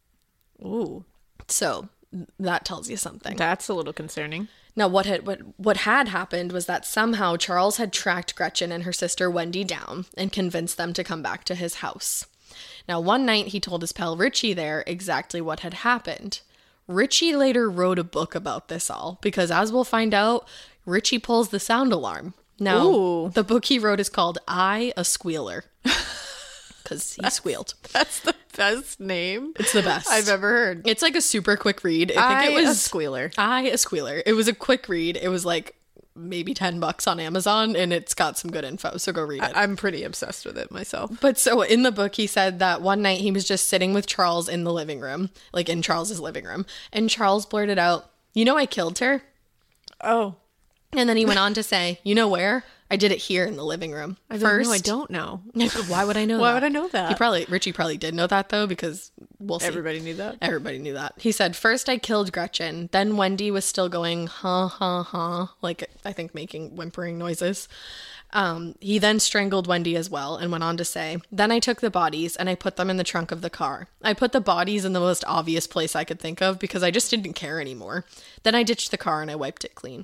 Ooh, So that tells you something. that's a little concerning. Now, what had happened was that somehow Charles had tracked Gretchen and her sister Wendy down and convinced them to come back to his house. Now, one night he told his pal Richie there exactly what had happened. Richie later wrote a book about this all because, as we'll find out, Richie pulls the sound alarm. Now, Ooh. the book he wrote is called I, a Squealer. Because he squealed. That's the best name It's the best. I've ever heard. It's like a super quick read. I think it was a squealer. I, a Squealer. It was a quick read. It was like maybe $10 on Amazon, and it's got some good info, so go read it. I'm pretty obsessed with it myself. But so in the book, he said that one night he was just sitting with Charles in the living room, like in Charles's living room, and Charles blurted out, "You know, I killed her." Oh, And then he went on to say, "You know where? I did it here in the living room. I First, don't know. why would I know Why that? would I know that? Richie probably did know that though, because we'll see. Everybody knew that. Everybody knew that. He said, first I killed Gretchen. Then Wendy was still going, huh, huh, huh. Like, I think making whimpering noises. He then strangled Wendy as well and went on to say, then I took the bodies and I put them in the trunk of the car. I put the bodies in the most obvious place I could think of because I just didn't care anymore. Then I ditched the car and I wiped it clean.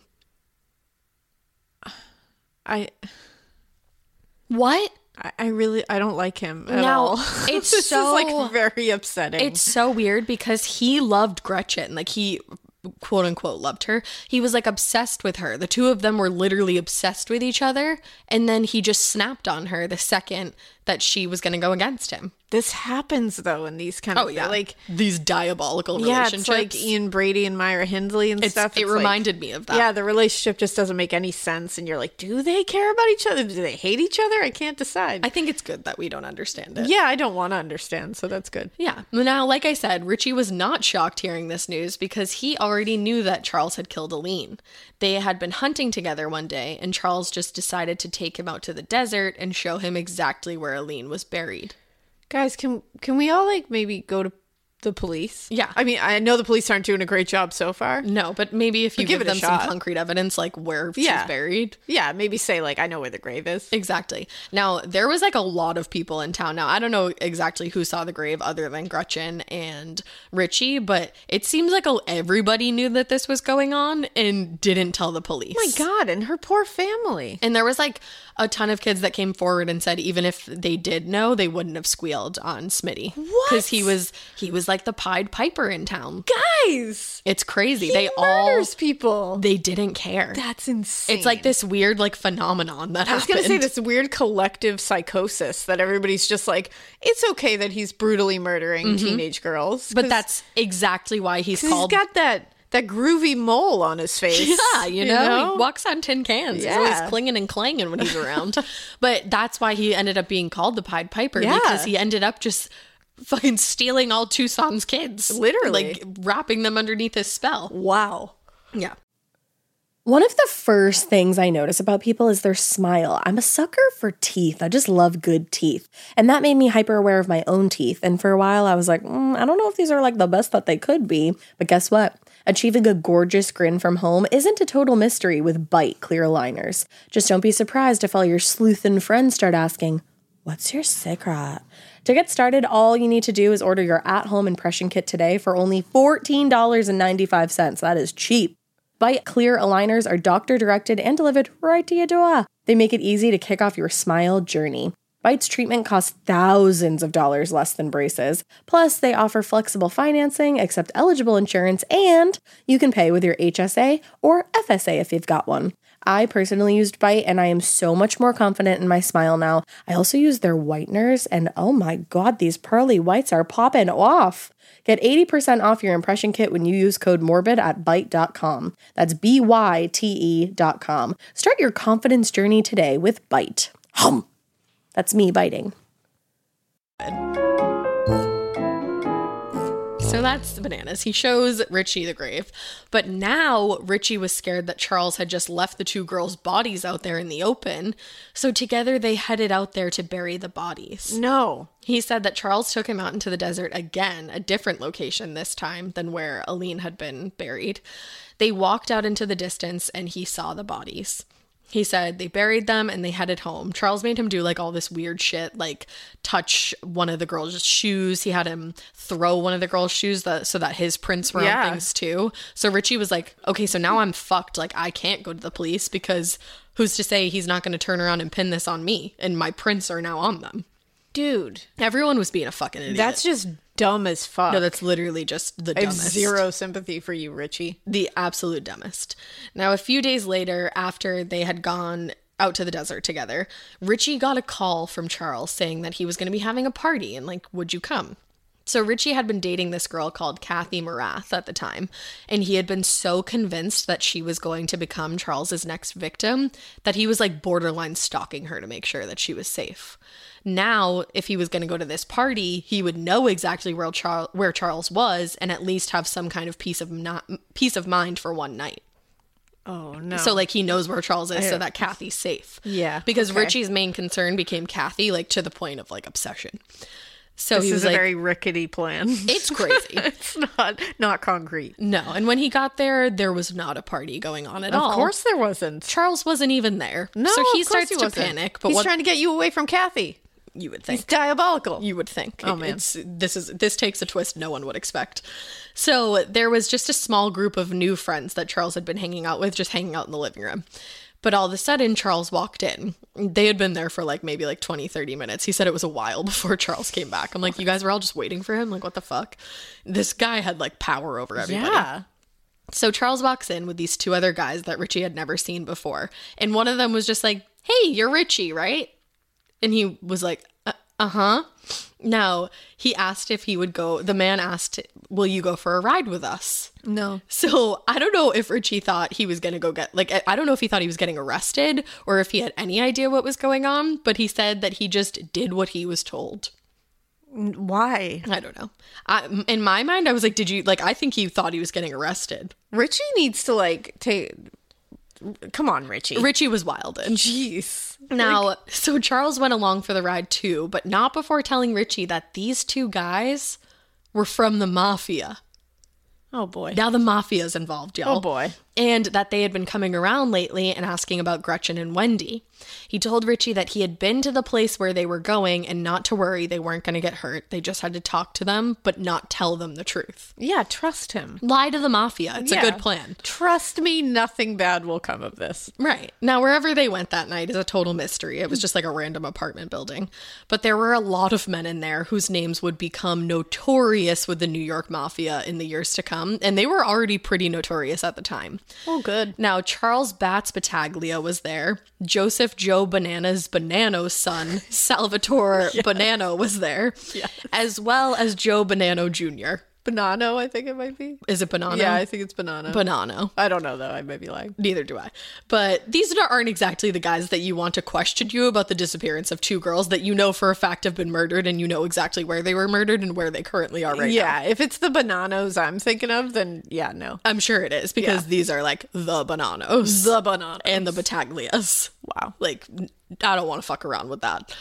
What? I don't like him at Now, all. it's This so- is like very upsetting. It's so weird because he loved Gretchen. Like, he quote unquote loved her. He was like obsessed with her. The two of them were literally obsessed with each other. And then he just snapped on her the second that she was going to go against him. This happens though in these kind of like these diabolical yeah, relationships. it's like Ian Brady and Myra Hindley and stuff. It It's like- reminded me of that. Yeah, the relationship just doesn't make any sense, and you're like, do they care about each other? Do they hate each other? I can't decide. I think it's good that we don't understand it. Yeah, I don't want to understand, so that's good. Yeah. Now, like I said, Richie was not shocked hearing this news because he already knew that Charles had killed Aline. They had been hunting together one day, and Charles just decided to take him out to the desert and show him exactly where Aline was buried. Guys, can we all like maybe go to the police? Yeah. I mean, I know the police aren't doing a great job so far. No, but maybe if you give give it a them some shot. concrete evidence, like where she's Yeah. buried. Yeah, maybe say like, I know where the grave is. Exactly. Now, there was like a lot of people in town. Now, I don't know exactly who saw the grave other than Gretchen and Richie, but it seems like everybody knew that this was going on and didn't tell the police. Oh my God, and her poor family. And there was like a ton of kids that came forward and said even if they did know, they wouldn't have squealed on Smitty. What? Because he was like the Pied Piper in town. Guys, It's crazy. he murders people. They didn't care. That's insane. It's like this weird like phenomenon that I was happened. going to say this weird collective psychosis that everybody's just like, it's okay that he's brutally murdering teenage girls. But that's exactly why he's 'cause called. he's got that groovy mole on his face. Yeah, you know, he walks on tin cans. Yeah. He's always clinging and clanging when he's around. But that's why he ended up being called the Pied Piper, Yeah. because he ended up just fucking stealing all Tucson's kids. Literally. Like wrapping them underneath his spell. Wow. Yeah. One of the first things I notice about people is their smile. I'm a sucker for teeth. I just love good teeth. And that made me hyper aware of my own teeth. And for a while, I was like, I don't know if these are like the best that they could be. But guess what? Achieving a gorgeous grin from home isn't a total mystery with Bite clear aligners. Just don't be surprised if all your sleuthin' friends start asking, what's your secret? To get started, all you need to do is order your at-home impression kit today for only $14.95. That is cheap. Bite clear aligners are doctor-directed and delivered right to your door. They make it easy to kick off your smile journey. Bite's treatment costs thousands of dollars less than braces. Plus, they offer flexible financing, accept eligible insurance, and you can pay with your HSA or FSA if you've got one. I personally used Bite, and I am so much more confident in my smile now. I also use their whiteners, and oh my God, these pearly whites are popping off. Get 80% off your impression kit when you use code MORBID at Byte.com. That's BYTE.com. Start your confidence journey today with Bite. Hum. That's me biting. So that's bananas. He shows Richie the grave. But now Richie was scared that Charles had just left the two girls' bodies out there in the open. So together they headed out there to bury the bodies. No. He said that Charles took him out into the desert again, a different location this time than where Aline had been buried. They walked out into the distance and he saw the bodies. He said they buried them and they headed home. Charles made him do like all this weird shit, like touch one of the girls' shoes. He had him throw one of the girls' shoes so that his prints were on things too. So Richie was like, okay, so now I'm fucked. Like I can't go to the police because who's to say he's not going to turn around and pin this on me? And my prints are now on them. Dude. Everyone was being a fucking idiot. That's just dumb as fuck. No, that's literally just the I have dumbest. zero sympathy for you, Richie. The absolute dumbest. Now, a few days later, after they had gone out to the desert together, Richie got a call from Charles saying that he was going to be having a party and like, would you come? So Richie had been dating this girl called Kathy Morath at the time, and he had been so convinced that she was going to become Charles's next victim that he was like borderline stalking her to make sure that she was safe. Now, if he was going to go to this party, he would know exactly where Charles was and at least have some kind of peace of mind for one night. Oh, no. So, like, he knows where Charles is so that Kathy's safe. Yeah, Because okay. Richie's main concern became Kathy, like, to the point of, like, obsession. So This he was is a like, very rickety plan. it's crazy. It's not concrete. No. And when he got there was not a party going on at all. Of course there wasn't. Charles wasn't even there. No, so he of course starts he to wasn't. panic. But He's what trying to get you away from Kathy. you would He's think. diabolical. You would think. Oh, man. This takes a twist no one would expect. So there was just a small group of new friends that Charles had been hanging out with, just hanging out in the living room. But all of a sudden, Charles walked in. They had been there for like maybe like 20, 30 minutes. He said it was a while before Charles came back. I'm like, you guys were all just waiting for him? Like, what the fuck? This guy had like power over everybody. Yeah. So Charles walks in with these two other guys that Richie had never seen before. And one of them was just like, hey, you're Richie, right? And he was like, uh-huh. Now, he asked if he would go. The man asked, will you go for a ride with us? No. So I don't know if Richie thought he was going to go get, like, I don't know if he thought he was getting arrested or if he had any idea what was going on, but he said that he just did what he was told. Why? I don't know. In my mind, I was like, I think he thought he was getting arrested. Richie needs to like take. Come on, Richie. Richie was wild. And Jeez. now, so Charles went along for the ride too, but not before telling Richie that these two guys were from the mafia. Oh boy. Now the mafia's involved, y'all. Oh boy. And that they had been coming around lately and asking about Gretchen and Wendy. He told Richie that he had been to the place where they were going and not to worry, they weren't going to get hurt. They just had to talk to them, but not tell them the truth. Yeah, trust him. Lie to the mafia. It's a good plan. Trust me, nothing bad will come of this. Right. Now, wherever they went that night is a total mystery. It was just like a random apartment building. But there were a lot of men in there whose names would become notorious with the New York Mafia in the years to come. And they were already pretty notorious at the time. Oh, good. Now, Charles Bats Battaglia was there. Joseph Joe Bananas Bonanno's son, Salvatore Bonanno, was there. As well as Joe Bonanno Jr. Bonanno, I think it might be. Is it Bonanno? Yeah, I think it's Bonanno. Bonanno. I don't know, though. I might be lying. Neither do I. But these aren't exactly the guys that you want to question you about the disappearance of two girls that you know for a fact have been murdered and you know exactly where they were murdered and where they currently are right now. Yeah, if it's the Bonannos I'm thinking of, then yeah, no. I'm sure it is because these are like the Bonannos. The Bonannos. And the Battaglias. Wow. Like, I don't want to fuck around with that.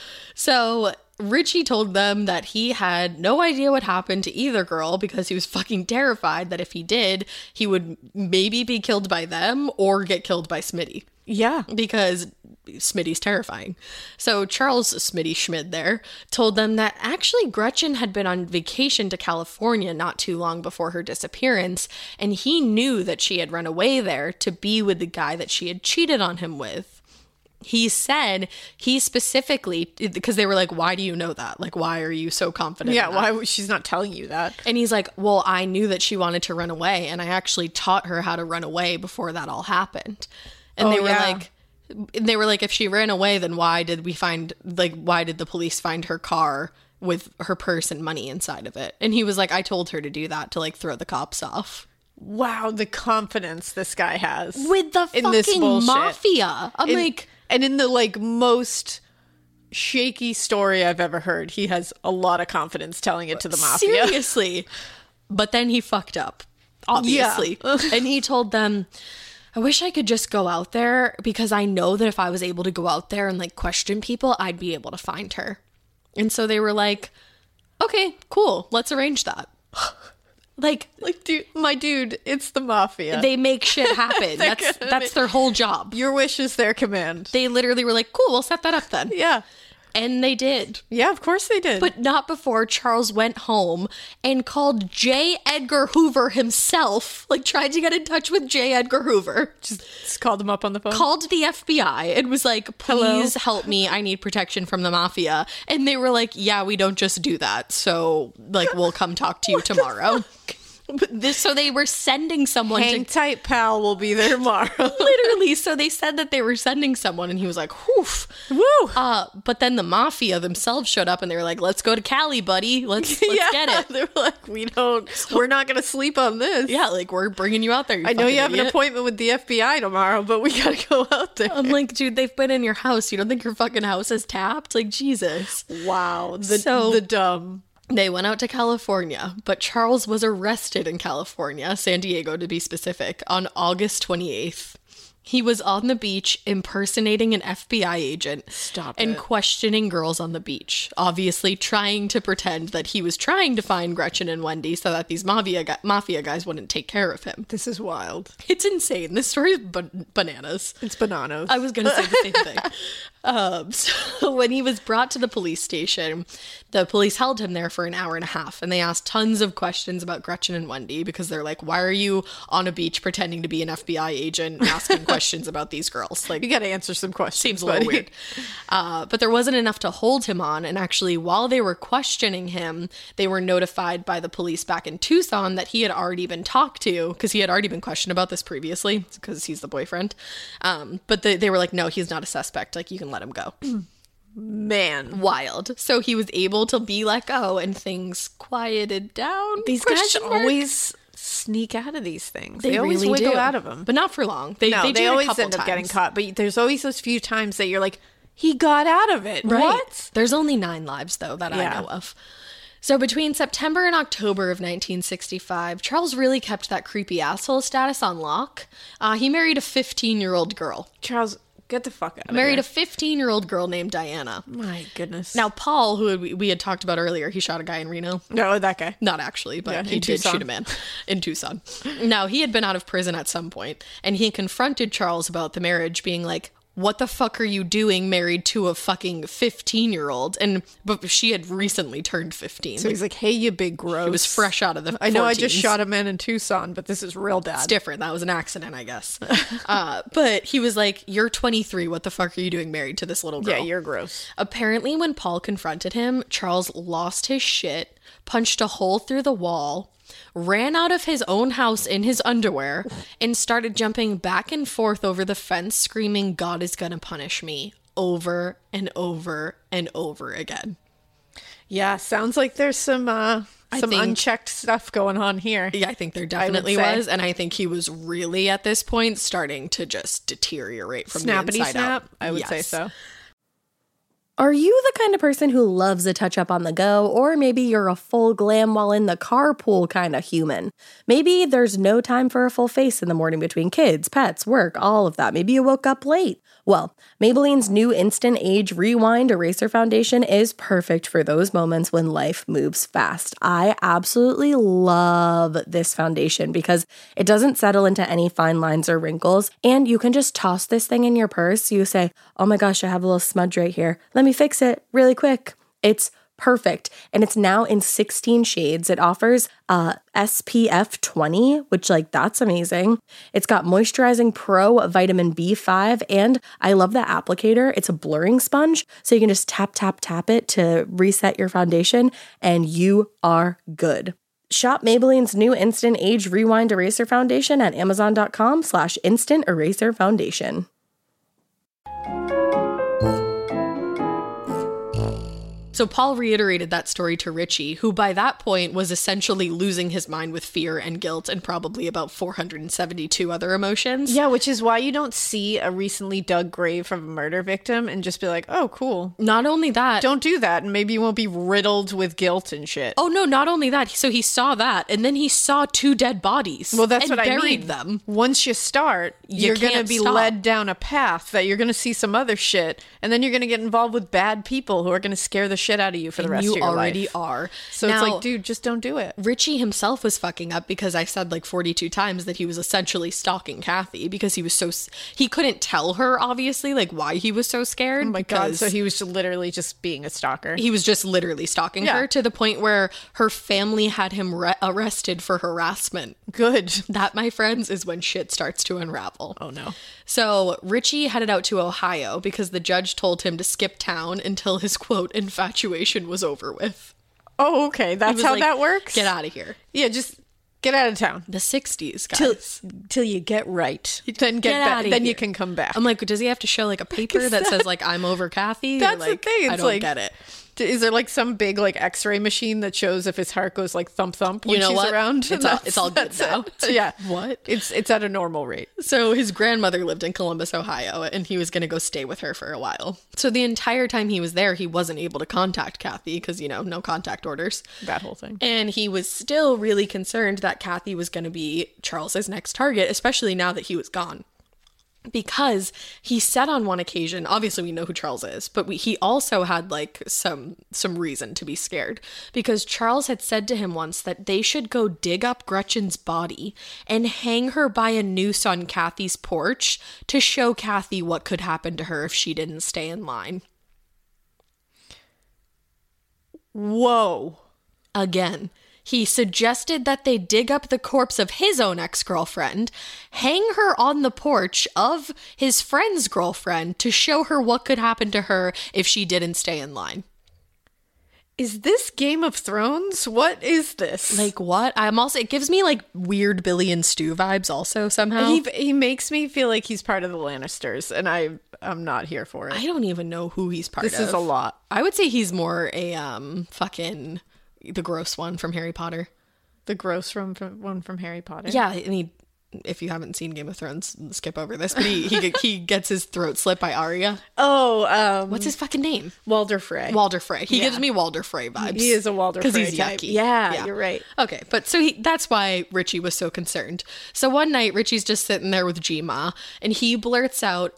So Richie told them that he had no idea what happened to either girl because he was fucking terrified that if he did, he would maybe be killed by them or get killed by Smitty. Yeah. Because Smitty's terrifying. So Charles Smitty Schmid there told them that actually Gretchen had been on vacation to California not too long before her disappearance, and he knew that she had run away there to be with the guy that she had cheated on him with. He said he specifically, because they were like, why do you know that? Like, why are you so confident? Yeah, in that? why she's not telling you that? And he's like, well, I knew that she wanted to run away, and I actually taught her how to run away before that all happened. And they were like, if she ran away, then why did the police find her car with her purse and money inside of it? And he was like, I told her to do that to like throw the cops off. Wow, the confidence this guy has With the in this fucking bullshit. mafia. I'm like... And in the like most shaky story I've ever heard, he has a lot of confidence telling it to the mafia. Seriously. But then he fucked up, obviously. Yeah. And he told them, I wish I could just go out there because I know that if I was able to go out there and like question people, I'd be able to find her. And so they were like, okay, cool. Let's arrange that. Like, dude, my dude, it's the mafia. they make shit happen. That's their whole job. Your wish is their command. They literally were like, cool, we'll set that up then. Yeah. And they did. Yeah, of course they did. But not before Charles went home and called J. Edgar Hoover himself, like tried to get in touch with J. Edgar Hoover. just called him up on the phone. Called the FBI and was like, please help me. I need protection from the mafia. And they were like, yeah, we don't just do that. So like, we'll come talk to you tomorrow. So they were sending someone Hang tight, pal. We'll be there tomorrow. literally. So they said that they were sending someone and he was like, whoof. Woo. But then the mafia themselves showed up and they were like, let's go to Cali, buddy. Let's get it. They were like, we're not going to sleep on this. Yeah, like we're bringing you out there. I know you have idiot. an appointment with the FBI tomorrow, but we got to go out there. I'm like, dude, they've been in your house. You don't think your fucking house is tapped? Like, Jesus. Wow. So- The dumb. They went out to California, but Charles was arrested in California, San Diego to be specific, on August 28th. He was on the beach impersonating an FBI agent. Stop and it. questioning girls on the beach, obviously trying to pretend that he was trying to find Gretchen and Wendy so that these mafia guys wouldn't take care of him. This is wild. It's insane. This story is bananas. It's bananas. I was going to say the same thing. So when he was brought to the police station, the police held him there for an hour and a half, and they asked tons of questions about Gretchen and Wendy because they're like, why are you on a beach pretending to be an FBI agent asking questions about these girls? Like, you got to answer some questions. seems a little weird. But there wasn't enough to hold him on, and actually while they were questioning him, they were notified by the police back in Tucson that he had already been talked to, because he had already been questioned about this previously because he's the boyfriend. But they were like, no, he's not a suspect, like you can let him go. Man. Wild. So he was able to be let go and things quieted down. These guys always sneak out of these things. They always really wiggle do. out of them. But not for long. They They do it a always couple end up getting times. caught. But there's always those few times that you're like, he got out of it. Right. What? There's only 9 lives, though, that Yeah. I know of. So between September and October of 1965, Charles really kept that creepy asshole status on lock. He married a 15-year-old girl. Charles, get the fuck out of Married a here. 15-year-old girl named Diana. My goodness. Now, Paul, who we had talked about earlier, he shot a guy in Reno. No, that guy. Not actually, but Yeah, he in did Tucson. shoot a man in Tucson. Now, he had been out of prison at some point, and he confronted Charles about the marriage, being like, what the fuck are you doing married to a fucking 15-year-old? But she had recently turned 15. So he's like, hey, you big gross. He was fresh out of the I know I just 14s. shot a man in Tucson, but this is real bad. It's different. That was an accident, I guess. But he was like, you're 23. What the fuck are you doing married to this little girl? Yeah, you're gross. Apparently, when Paul confronted him, Charles lost his shit, punched a hole through the wall, ran out of his own house in his underwear, and started jumping back and forth over the fence, screaming, God is gonna punish me, over and over and over again. Yeah, sounds like there's some think- unchecked stuff going on here. Yeah, I think there definitely say. was, and I think he was really, at this point, starting to just deteriorate from the Snappity inside snap, out. I would say Yes. so. Are you the kind of person who loves a touch up on the go, or maybe you're a full glam while in the carpool kind of human? Maybe there's no time for a full face in the morning between kids, pets, work, all of that. Maybe you woke up late. Well, Maybelline's new Instant Age Rewind Eraser Foundation is perfect for those moments when life moves fast. I absolutely love this foundation because it doesn't settle into any fine lines or wrinkles, and you can just toss this thing in your purse. You say, oh my gosh, I have a little smudge right here. Let me fix it really quick. It's perfect. And it's now in 16 shades. It offers SPF 20, which that's amazing. It's got Moisturizing Pro Vitamin B5, and I love the applicator. It's a blurring sponge, so you can just tap, tap, tap it to reset your foundation, and you are good. Shop Maybelline's new Instant Age Rewind Eraser Foundation at Amazon.com/Instant Eraser Foundation. So Paul reiterated that story to Richie, who by that point was essentially losing his mind with fear and guilt and probably about 472 other emotions. Yeah, which is why you don't see a recently dug grave of a murder victim and just be like, oh, cool. Not only that. Don't do that, and maybe you won't be riddled with guilt and shit. Oh, no, not only that. So he saw that, and then he saw 2 dead bodies. Well, that's and what I buried mean. them. Once you start, you're going to can't be stop. led down a path that you're going to see some other shit, and then you're going to get involved with bad people who are going to scare the shit out of you for the rest of You your already life. are. So Now, it's like, dude, just don't do it. Richie himself was fucking up because I said 42 times that he was essentially stalking Kathy because he was he couldn't tell her, obviously, why he was so scared. Oh my God. because So he was literally just being a stalker. he was just literally stalking Yeah. her to the point where her family had him arrested for harassment. Good. That, my friends, is when shit starts to unravel. Oh no. So Richie headed out to Ohio because the judge told him to skip town until his, quote, infatuation was over with. Oh, okay. He That's was how like, that works? Get out of here. Yeah, just get out of town. The 60s, guys. Till you get right. Then Get back. outta Then here. you can come back. I'm like, does he have to show a paper that says I'm over Kathy? Or, That's the thing, I it's don't like- get it. Is there like some big like X-ray machine that shows if his heart goes like thump thump when You know she's what? around? It's all good now. Yeah. What? It's at a normal rate. So his grandmother lived in Columbus, Ohio, and he was going to go stay with her for a while. So the entire time he was there, he wasn't able to contact Kathy because, no contact orders. That whole thing. And he was still really concerned that Kathy was going to be Charles's next target, especially now that he was gone. Because he said on one occasion, obviously we know who Charles is, but he also had like some reason to be scared, because Charles had said to him once that they should go dig up Gretchen's body and hang her by a noose on Kathy's porch to show Kathy what could happen to her if she didn't stay in line. Whoa. Again, he suggested that they dig up the corpse of his own ex-girlfriend, hang her on the porch of his friend's girlfriend to show her what could happen to her if she didn't stay in line. Is this Game of Thrones? What is this? Like, what? It gives me like weird Billy and Stu vibes also somehow. He makes me feel like he's part of the Lannisters, and I'm not here for it. I don't even know who he's part of. This is a lot. I would say he's more a fucking the gross one from Harry Potter. The gross one from Harry Potter? Yeah, and if you haven't seen Game of Thrones, skip over this, but he gets his throat slit by Arya. Oh, What's his fucking name? Walder Frey. Walder Frey. He gives me Walder Frey vibes. He is a Walder Frey because he's type. yucky. Yeah, you're right. Okay, but so that's why Richie was so concerned. So one night, Richie's just sitting there with G-Ma, and he blurts out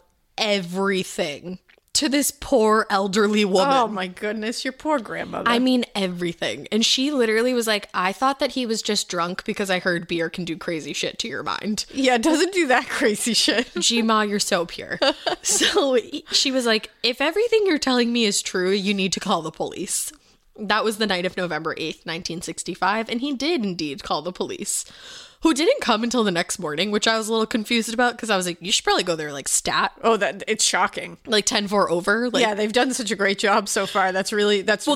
everything to this poor elderly woman. Oh my goodness, your poor grandmother. I mean, everything. And she literally was like, I thought that he was just drunk because I heard beer can do crazy shit to your mind. Yeah, it doesn't do that crazy shit. G-Ma, you're so pure. So she was like, if everything you're telling me is true, you need to call the police. That was the night of November 8th, 1965, and he did indeed call the police, who didn't come until the next morning, which I was a little confused about because I was like, you should probably go there like stat. Oh, it's shocking. Like 10-4 over. Like, yeah, they've done such a great job so far. That's really nuts.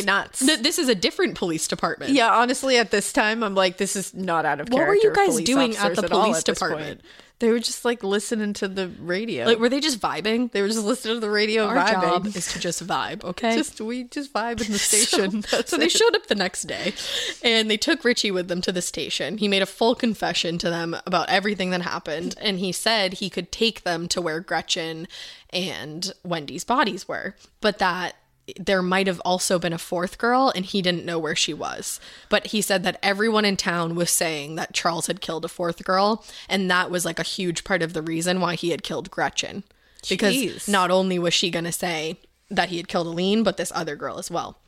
This is a different police department. Yeah, honestly, at this time, I'm like, this is not out of character. What were you guys police doing at the officers all police at this department? point. They were just like listening to the radio. Like, were they just vibing? They were just listening to the radio. Our vibing. job is to just vibe, okay? We just vibe in the station. So they showed up the next day, and they took Richie with them to the station. He made a full confession to them about everything that happened, and he said he could take them to where Gretchen and Wendy's bodies were, but that there might have also been a fourth girl, and he didn't know where she was. But he said that everyone in town was saying that Charles had killed a fourth girl, and that was like a huge part of the reason why he had killed Gretchen. Because Jeez. not only was she going to say that he had killed Aline, but this other girl as well.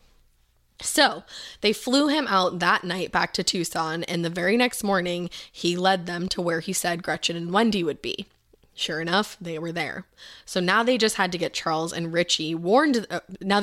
So they flew him out that night back to Tucson, and the very next morning, he led them to where he said Gretchen and Wendy would be. Sure enough, they were there. So now they just had to get Charles, and Richie warned them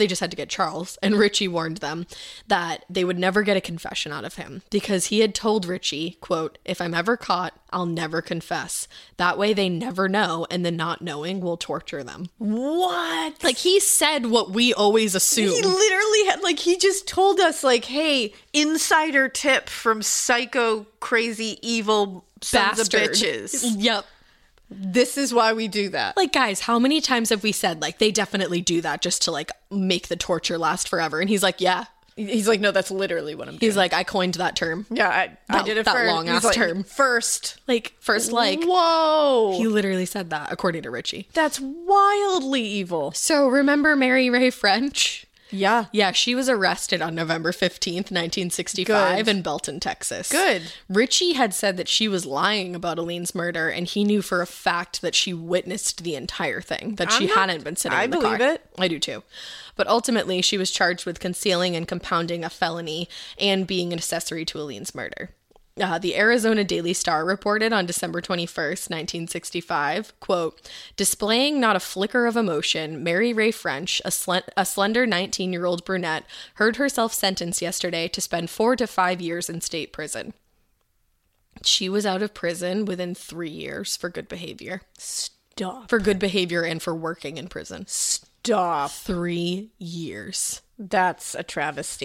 that they would never get a confession out of him, because he had told Richie, quote, if I'm ever caught, I'll never confess. That way they never know, and the not knowing will torture them. What? Like, he said what we always assume. He literally had, like, he just told us, like, hey, insider tip from psycho, crazy, evil sons of Bastard. bitches. Yep. This is why we do that. Like, guys, how many times have we said, like, they definitely do that just to, like, make the torture last forever? And he's like, yeah. He's like, no, that's literally what I'm doing. He's like, I coined that term. Yeah, I did it that first. long-ass He's like, term. First. Like, first, like, Whoa. he literally said that, according to Richie. That's wildly evil. So, remember Mary Ray French? Yeah. Yeah, she was arrested on November 15th, 1965 Good. in Belton, Texas. Good. Richie had said that she was lying about Aline's murder, and he knew for a fact that she witnessed the entire thing, that she hadn't been sitting in the car. I believe it. I do too. But ultimately, she was charged with concealing and compounding a felony and being an accessory to Aline's murder. The Arizona Daily Star reported on December 21st, 1965, quote, displaying not a flicker of emotion, Mary Ray French, a slender 19-year-old brunette, heard herself sentenced yesterday to spend 4 to 5 years in state prison. She was out of prison within 3 years for good behavior. Stop. For good behavior and for working in prison. Stop. 3 years. That's a travesty.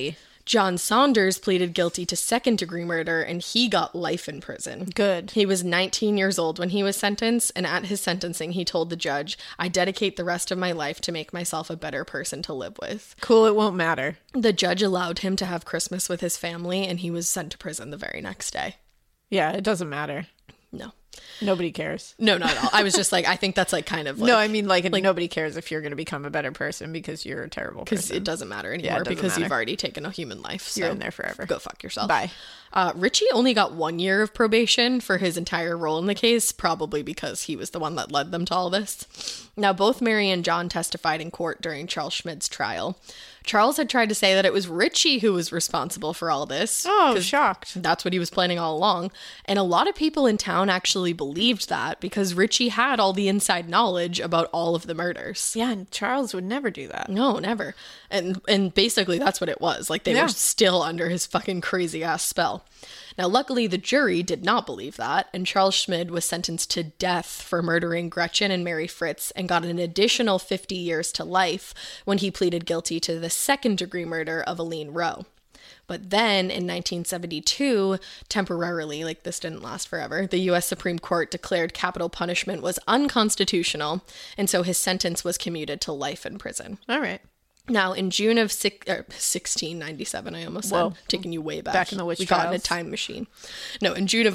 John Saunders pleaded guilty to second-degree murder, and he got life in prison. Good. He was 19 years old when he was sentenced, and at his sentencing, he told the judge, "I dedicate the rest of my life to make myself a better person to live with." Cool, it won't matter. The judge allowed him to have Christmas with his family, and he was sent to prison the very next day. Yeah, it doesn't matter. No. Nobody cares. No, not at all. I was just like, I think that's like kind of like... No, I mean like nobody cares if you're going to become a better person because you're a terrible person. Because it doesn't matter anymore, Yeah, it doesn't because you've matter. already taken a human life. So You're in there forever. Go fuck yourself. Bye. Richie only got 1 year of probation for his entire role in the case, probably because he was the one that led them to all this. Now, both Mary and John testified in court during Charles Schmid's trial. Charles had tried to say that it was Richie who was responsible for all this. Oh, 'cause shocked. That's what he was planning all along. And a lot of people in town actually believed that because Richie had all the inside knowledge about all of the murders. Yeah, and Charles would never do that. No, never. And basically that's what it was. Like they Yeah. were still under his fucking crazy ass spell. Now, luckily, the jury did not believe that, and Charles Schmid was sentenced to death for murdering Gretchen and Mary Fritz and got an additional 50 years to life when he pleaded guilty to the second-degree murder of Aline Rowe. But then, in 1972, temporarily, like this didn't last forever, the U.S. Supreme Court declared capital punishment was unconstitutional, and so his sentence was commuted to life in prison. All right. Now, in June of 1697, I almost said, Whoa. taking you way back. Back in the witch We got in a trials. time machine. No, in June of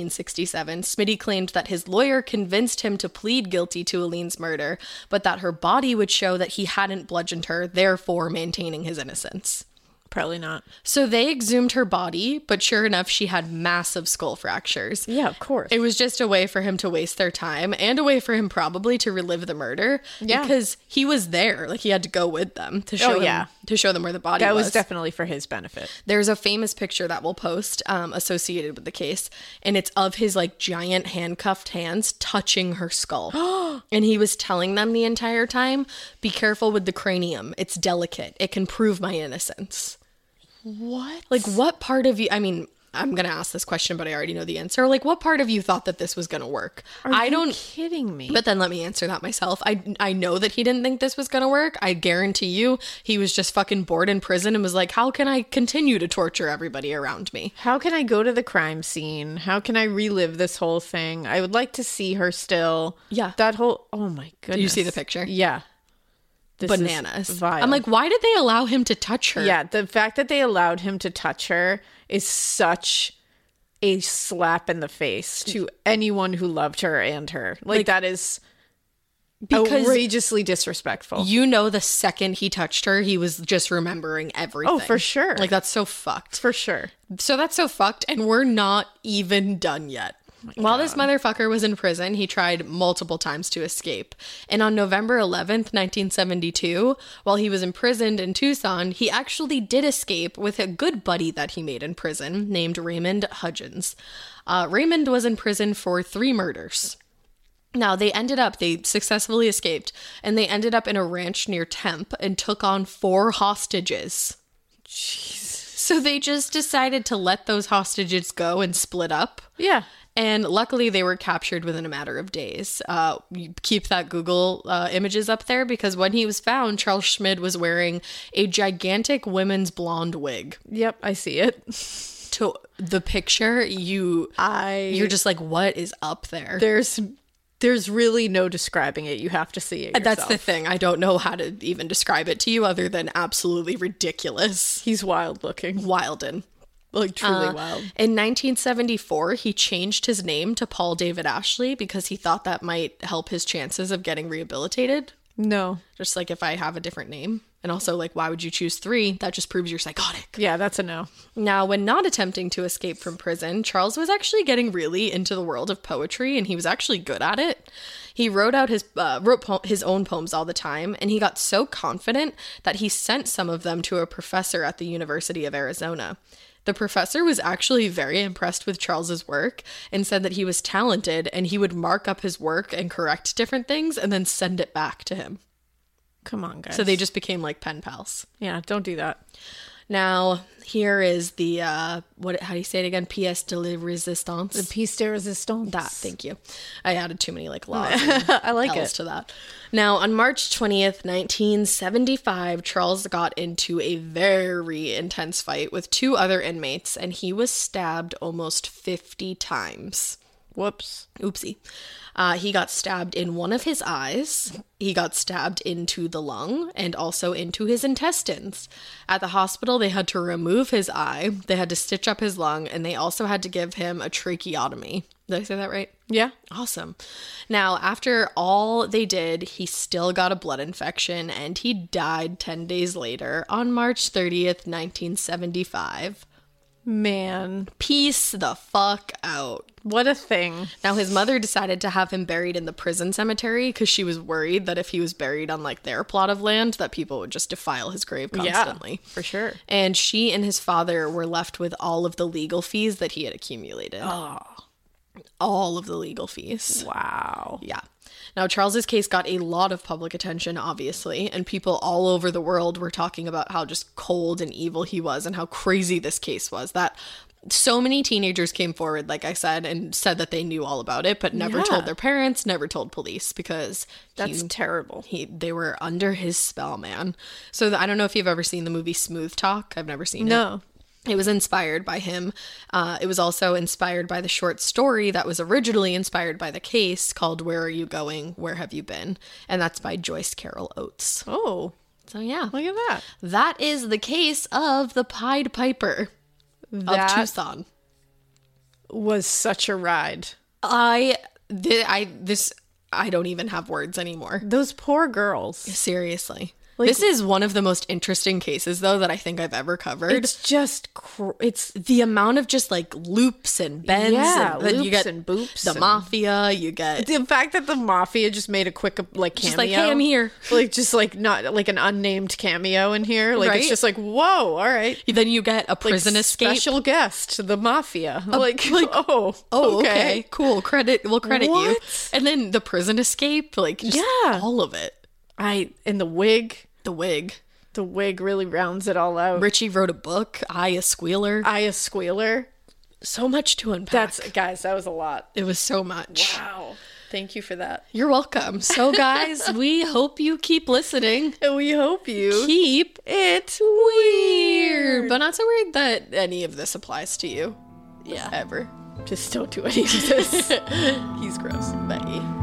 1967, Smitty claimed that his lawyer convinced him to plead guilty to Aline's murder, but that her body would show that he hadn't bludgeoned her, therefore maintaining his innocence. Probably not. So they exhumed her body, but sure enough, she had massive skull fractures. Yeah, of course. It was just a way for him to waste their time and a way for him probably to relive the murder. Yeah. Because he was there. Like he had to go with them to show them where the body that was. was definitely for his benefit. There's a famous picture that we'll post associated with the case, and it's of his like giant handcuffed hands touching her skull. And he was telling them the entire time, "Be careful with the cranium. It's delicate. It can prove my innocence." What? Like, what part of you, I mean, I'm going to ask this question, but I already know the answer. Like, what part of you thought that this was going to work? Are you kidding me? But then let me answer that myself. I know that he didn't think this was going to work. I guarantee you he was just fucking bored in prison and was like, how can I continue to torture everybody around me? How can I go to the crime scene? How can I relive this whole thing? I would like to see her still. Yeah. That whole, oh my goodness. Do you see the picture? Yeah. This is Bananas. vile. I'm like, why did they allow him to touch her? Yeah, the fact that they allowed him to touch her is such a slap in the face to anyone who loved her and her. Like that is because outrageously disrespectful. you know, the second he touched her, he was just remembering everything. Oh, for sure. Like, that's so fucked. For sure. So that's so fucked, and we're not even done yet. While this motherfucker was in prison, he tried multiple times to escape. And on November 11th, 1972, while he was imprisoned in Tucson, he actually did escape with a good buddy that he made in prison named Raymond Hudgens. Raymond was in prison for 3 murders. Now, they successfully escaped, and they ended up in a ranch near Tempe and took on 4 hostages. So they just decided to let those hostages go and split up. Yeah. And luckily, they were captured within a matter of days. You keep that Google images up there because when he was found, Charles Schmid was wearing a gigantic women's blonde wig. Yep, I see it. To the picture, you're just like, what is up there? There's really no describing it. You have to see it yourself. That's the thing. I don't know how to even describe it to you other than absolutely ridiculous. He's wild looking. Wildin'. Like truly wild. In 1974, he changed his name to Paul David Ashley because he thought that might help his chances of getting rehabilitated. No. Just like if I have a different name. And also, like, why would you choose 3? That just proves you're psychotic. Yeah, that's a no. Now, when not attempting to escape from prison, Charles was actually getting really into the world of poetry, and he was actually good at it. He wrote his own poems all the time, and he got so confident that he sent some of them to a professor at the University of Arizona. The professor was actually very impressed with Charles's work and said that he was talented and he would mark up his work and correct different things and then send it back to him. Come on, guys. So they just became like pen pals. Yeah, don't do that. Now, here is the, how do you say it again? Pièce de la résistance. The pièce de résistance. That, thank you. I added too many like laws I like L's it. to that. Now, on March 20th, 1975, Charles got into a very intense fight with 2 other inmates, and he was stabbed almost 50 times. Whoops. Oopsie. He got stabbed in one of his eyes. He got stabbed into the lung and also into his intestines. At the hospital, they had to remove his eye. They had to stitch up his lung, and they also had to give him a tracheotomy. Did I say that right? Yeah. Awesome. Now, after all they did, he still got a blood infection, and he died 10 days later on March 30th, 1975. Man, Peace the fuck out. what a thing. Now, his mother decided to have him buried in the prison cemetery because she was worried that if he was buried on like their plot of land, that people would just defile his grave constantly. Yeah, for sure. And she and his father were left with all of the legal fees that he had accumulated. Oh, All of the legal fees. wow. Yeah. Now, Charles's case got a lot of public attention, obviously, and people all over the world were talking about how just cold and evil he was and how crazy this case was. That so many teenagers came forward, like I said, and said that they knew all about it, but never Yeah. told their parents, never told police, because That's terrible. they were under his spell, man. So I don't know if you've ever seen the movie Smooth Talk. I've never seen it. No. It was inspired by him. It was also inspired by the short story that was originally inspired by the case called Where Are You Going? Where Have You Been? And that's by Joyce Carol Oates. Oh, So yeah, look at that. that is the case of the Pied Piper of That Tucson. was such a ride. I don't even have words anymore. Those poor girls. Seriously. This is one of the most interesting cases, though, that I think I've ever covered. It's just, it's The amount of just like loops and bends. Yeah, and then you loops get and boops the and- mafia. You get the fact that the mafia just made a quick like cameo. just like, hey, I'm here. Like just like not like an unnamed cameo in here. Like Right? it's just like, whoa, all right. Then you get a prison escape. Special guest, the mafia. Like Oh, okay. Cool. We'll credit you. What? And then the prison escape, like just Yeah. all of it. And the wig. The wig. The wig really rounds it all out. Richie wrote a book, I a Squealer. Aya Squealer. So much to unpack. Guys, that was a lot. It was so much. Wow. Thank you for that. You're welcome. So guys, we hope you keep listening. And we hope you Keep it weird. But not so weird that any of this applies to you. Yeah. Ever. Just don't do any of this. He's gross. Bye.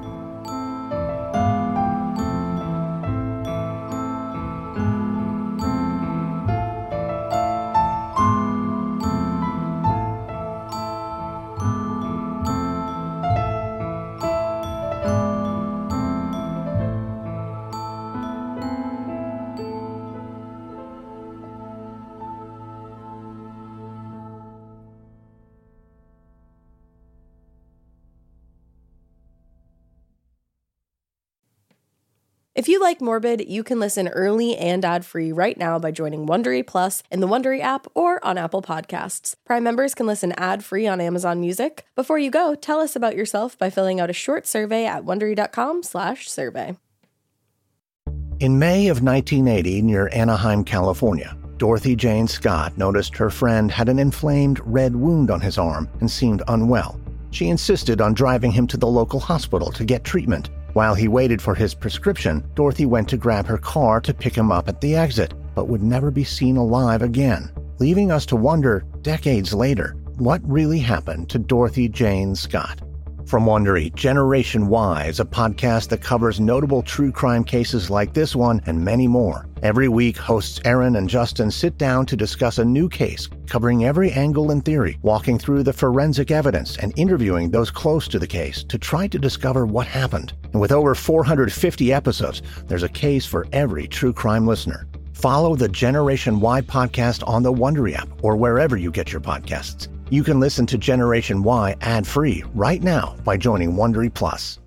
If you like Morbid, you can listen early and ad-free right now by joining Wondery Plus in the Wondery app or on Apple Podcasts. Prime members can listen ad-free on Amazon Music. Before you go, tell us about yourself by filling out a short survey at Wondery.com/survey. In May of 1980, near Anaheim, California, Dorothy Jane Scott noticed her friend had an inflamed red wound on his arm and seemed unwell. She insisted on driving him to the local hospital to get treatment. While he waited for his prescription, Dorothy went to grab her car to pick him up at the exit, but would never be seen alive again, leaving us to wonder, decades later, what really happened to Dorothy Jane Scott. From Wondery, Generation Y is a podcast that covers notable true crime cases like this one and many more. Every week, hosts Aaron and Justin sit down to discuss a new case, covering every angle and theory, walking through the forensic evidence and interviewing those close to the case to try to discover what happened. And with over 450 episodes, there's a case for every true crime listener. Follow the Generation Y podcast on the Wondery app or wherever you get your podcasts. You can listen to Generation Y ad-free right now by joining Wondery Plus.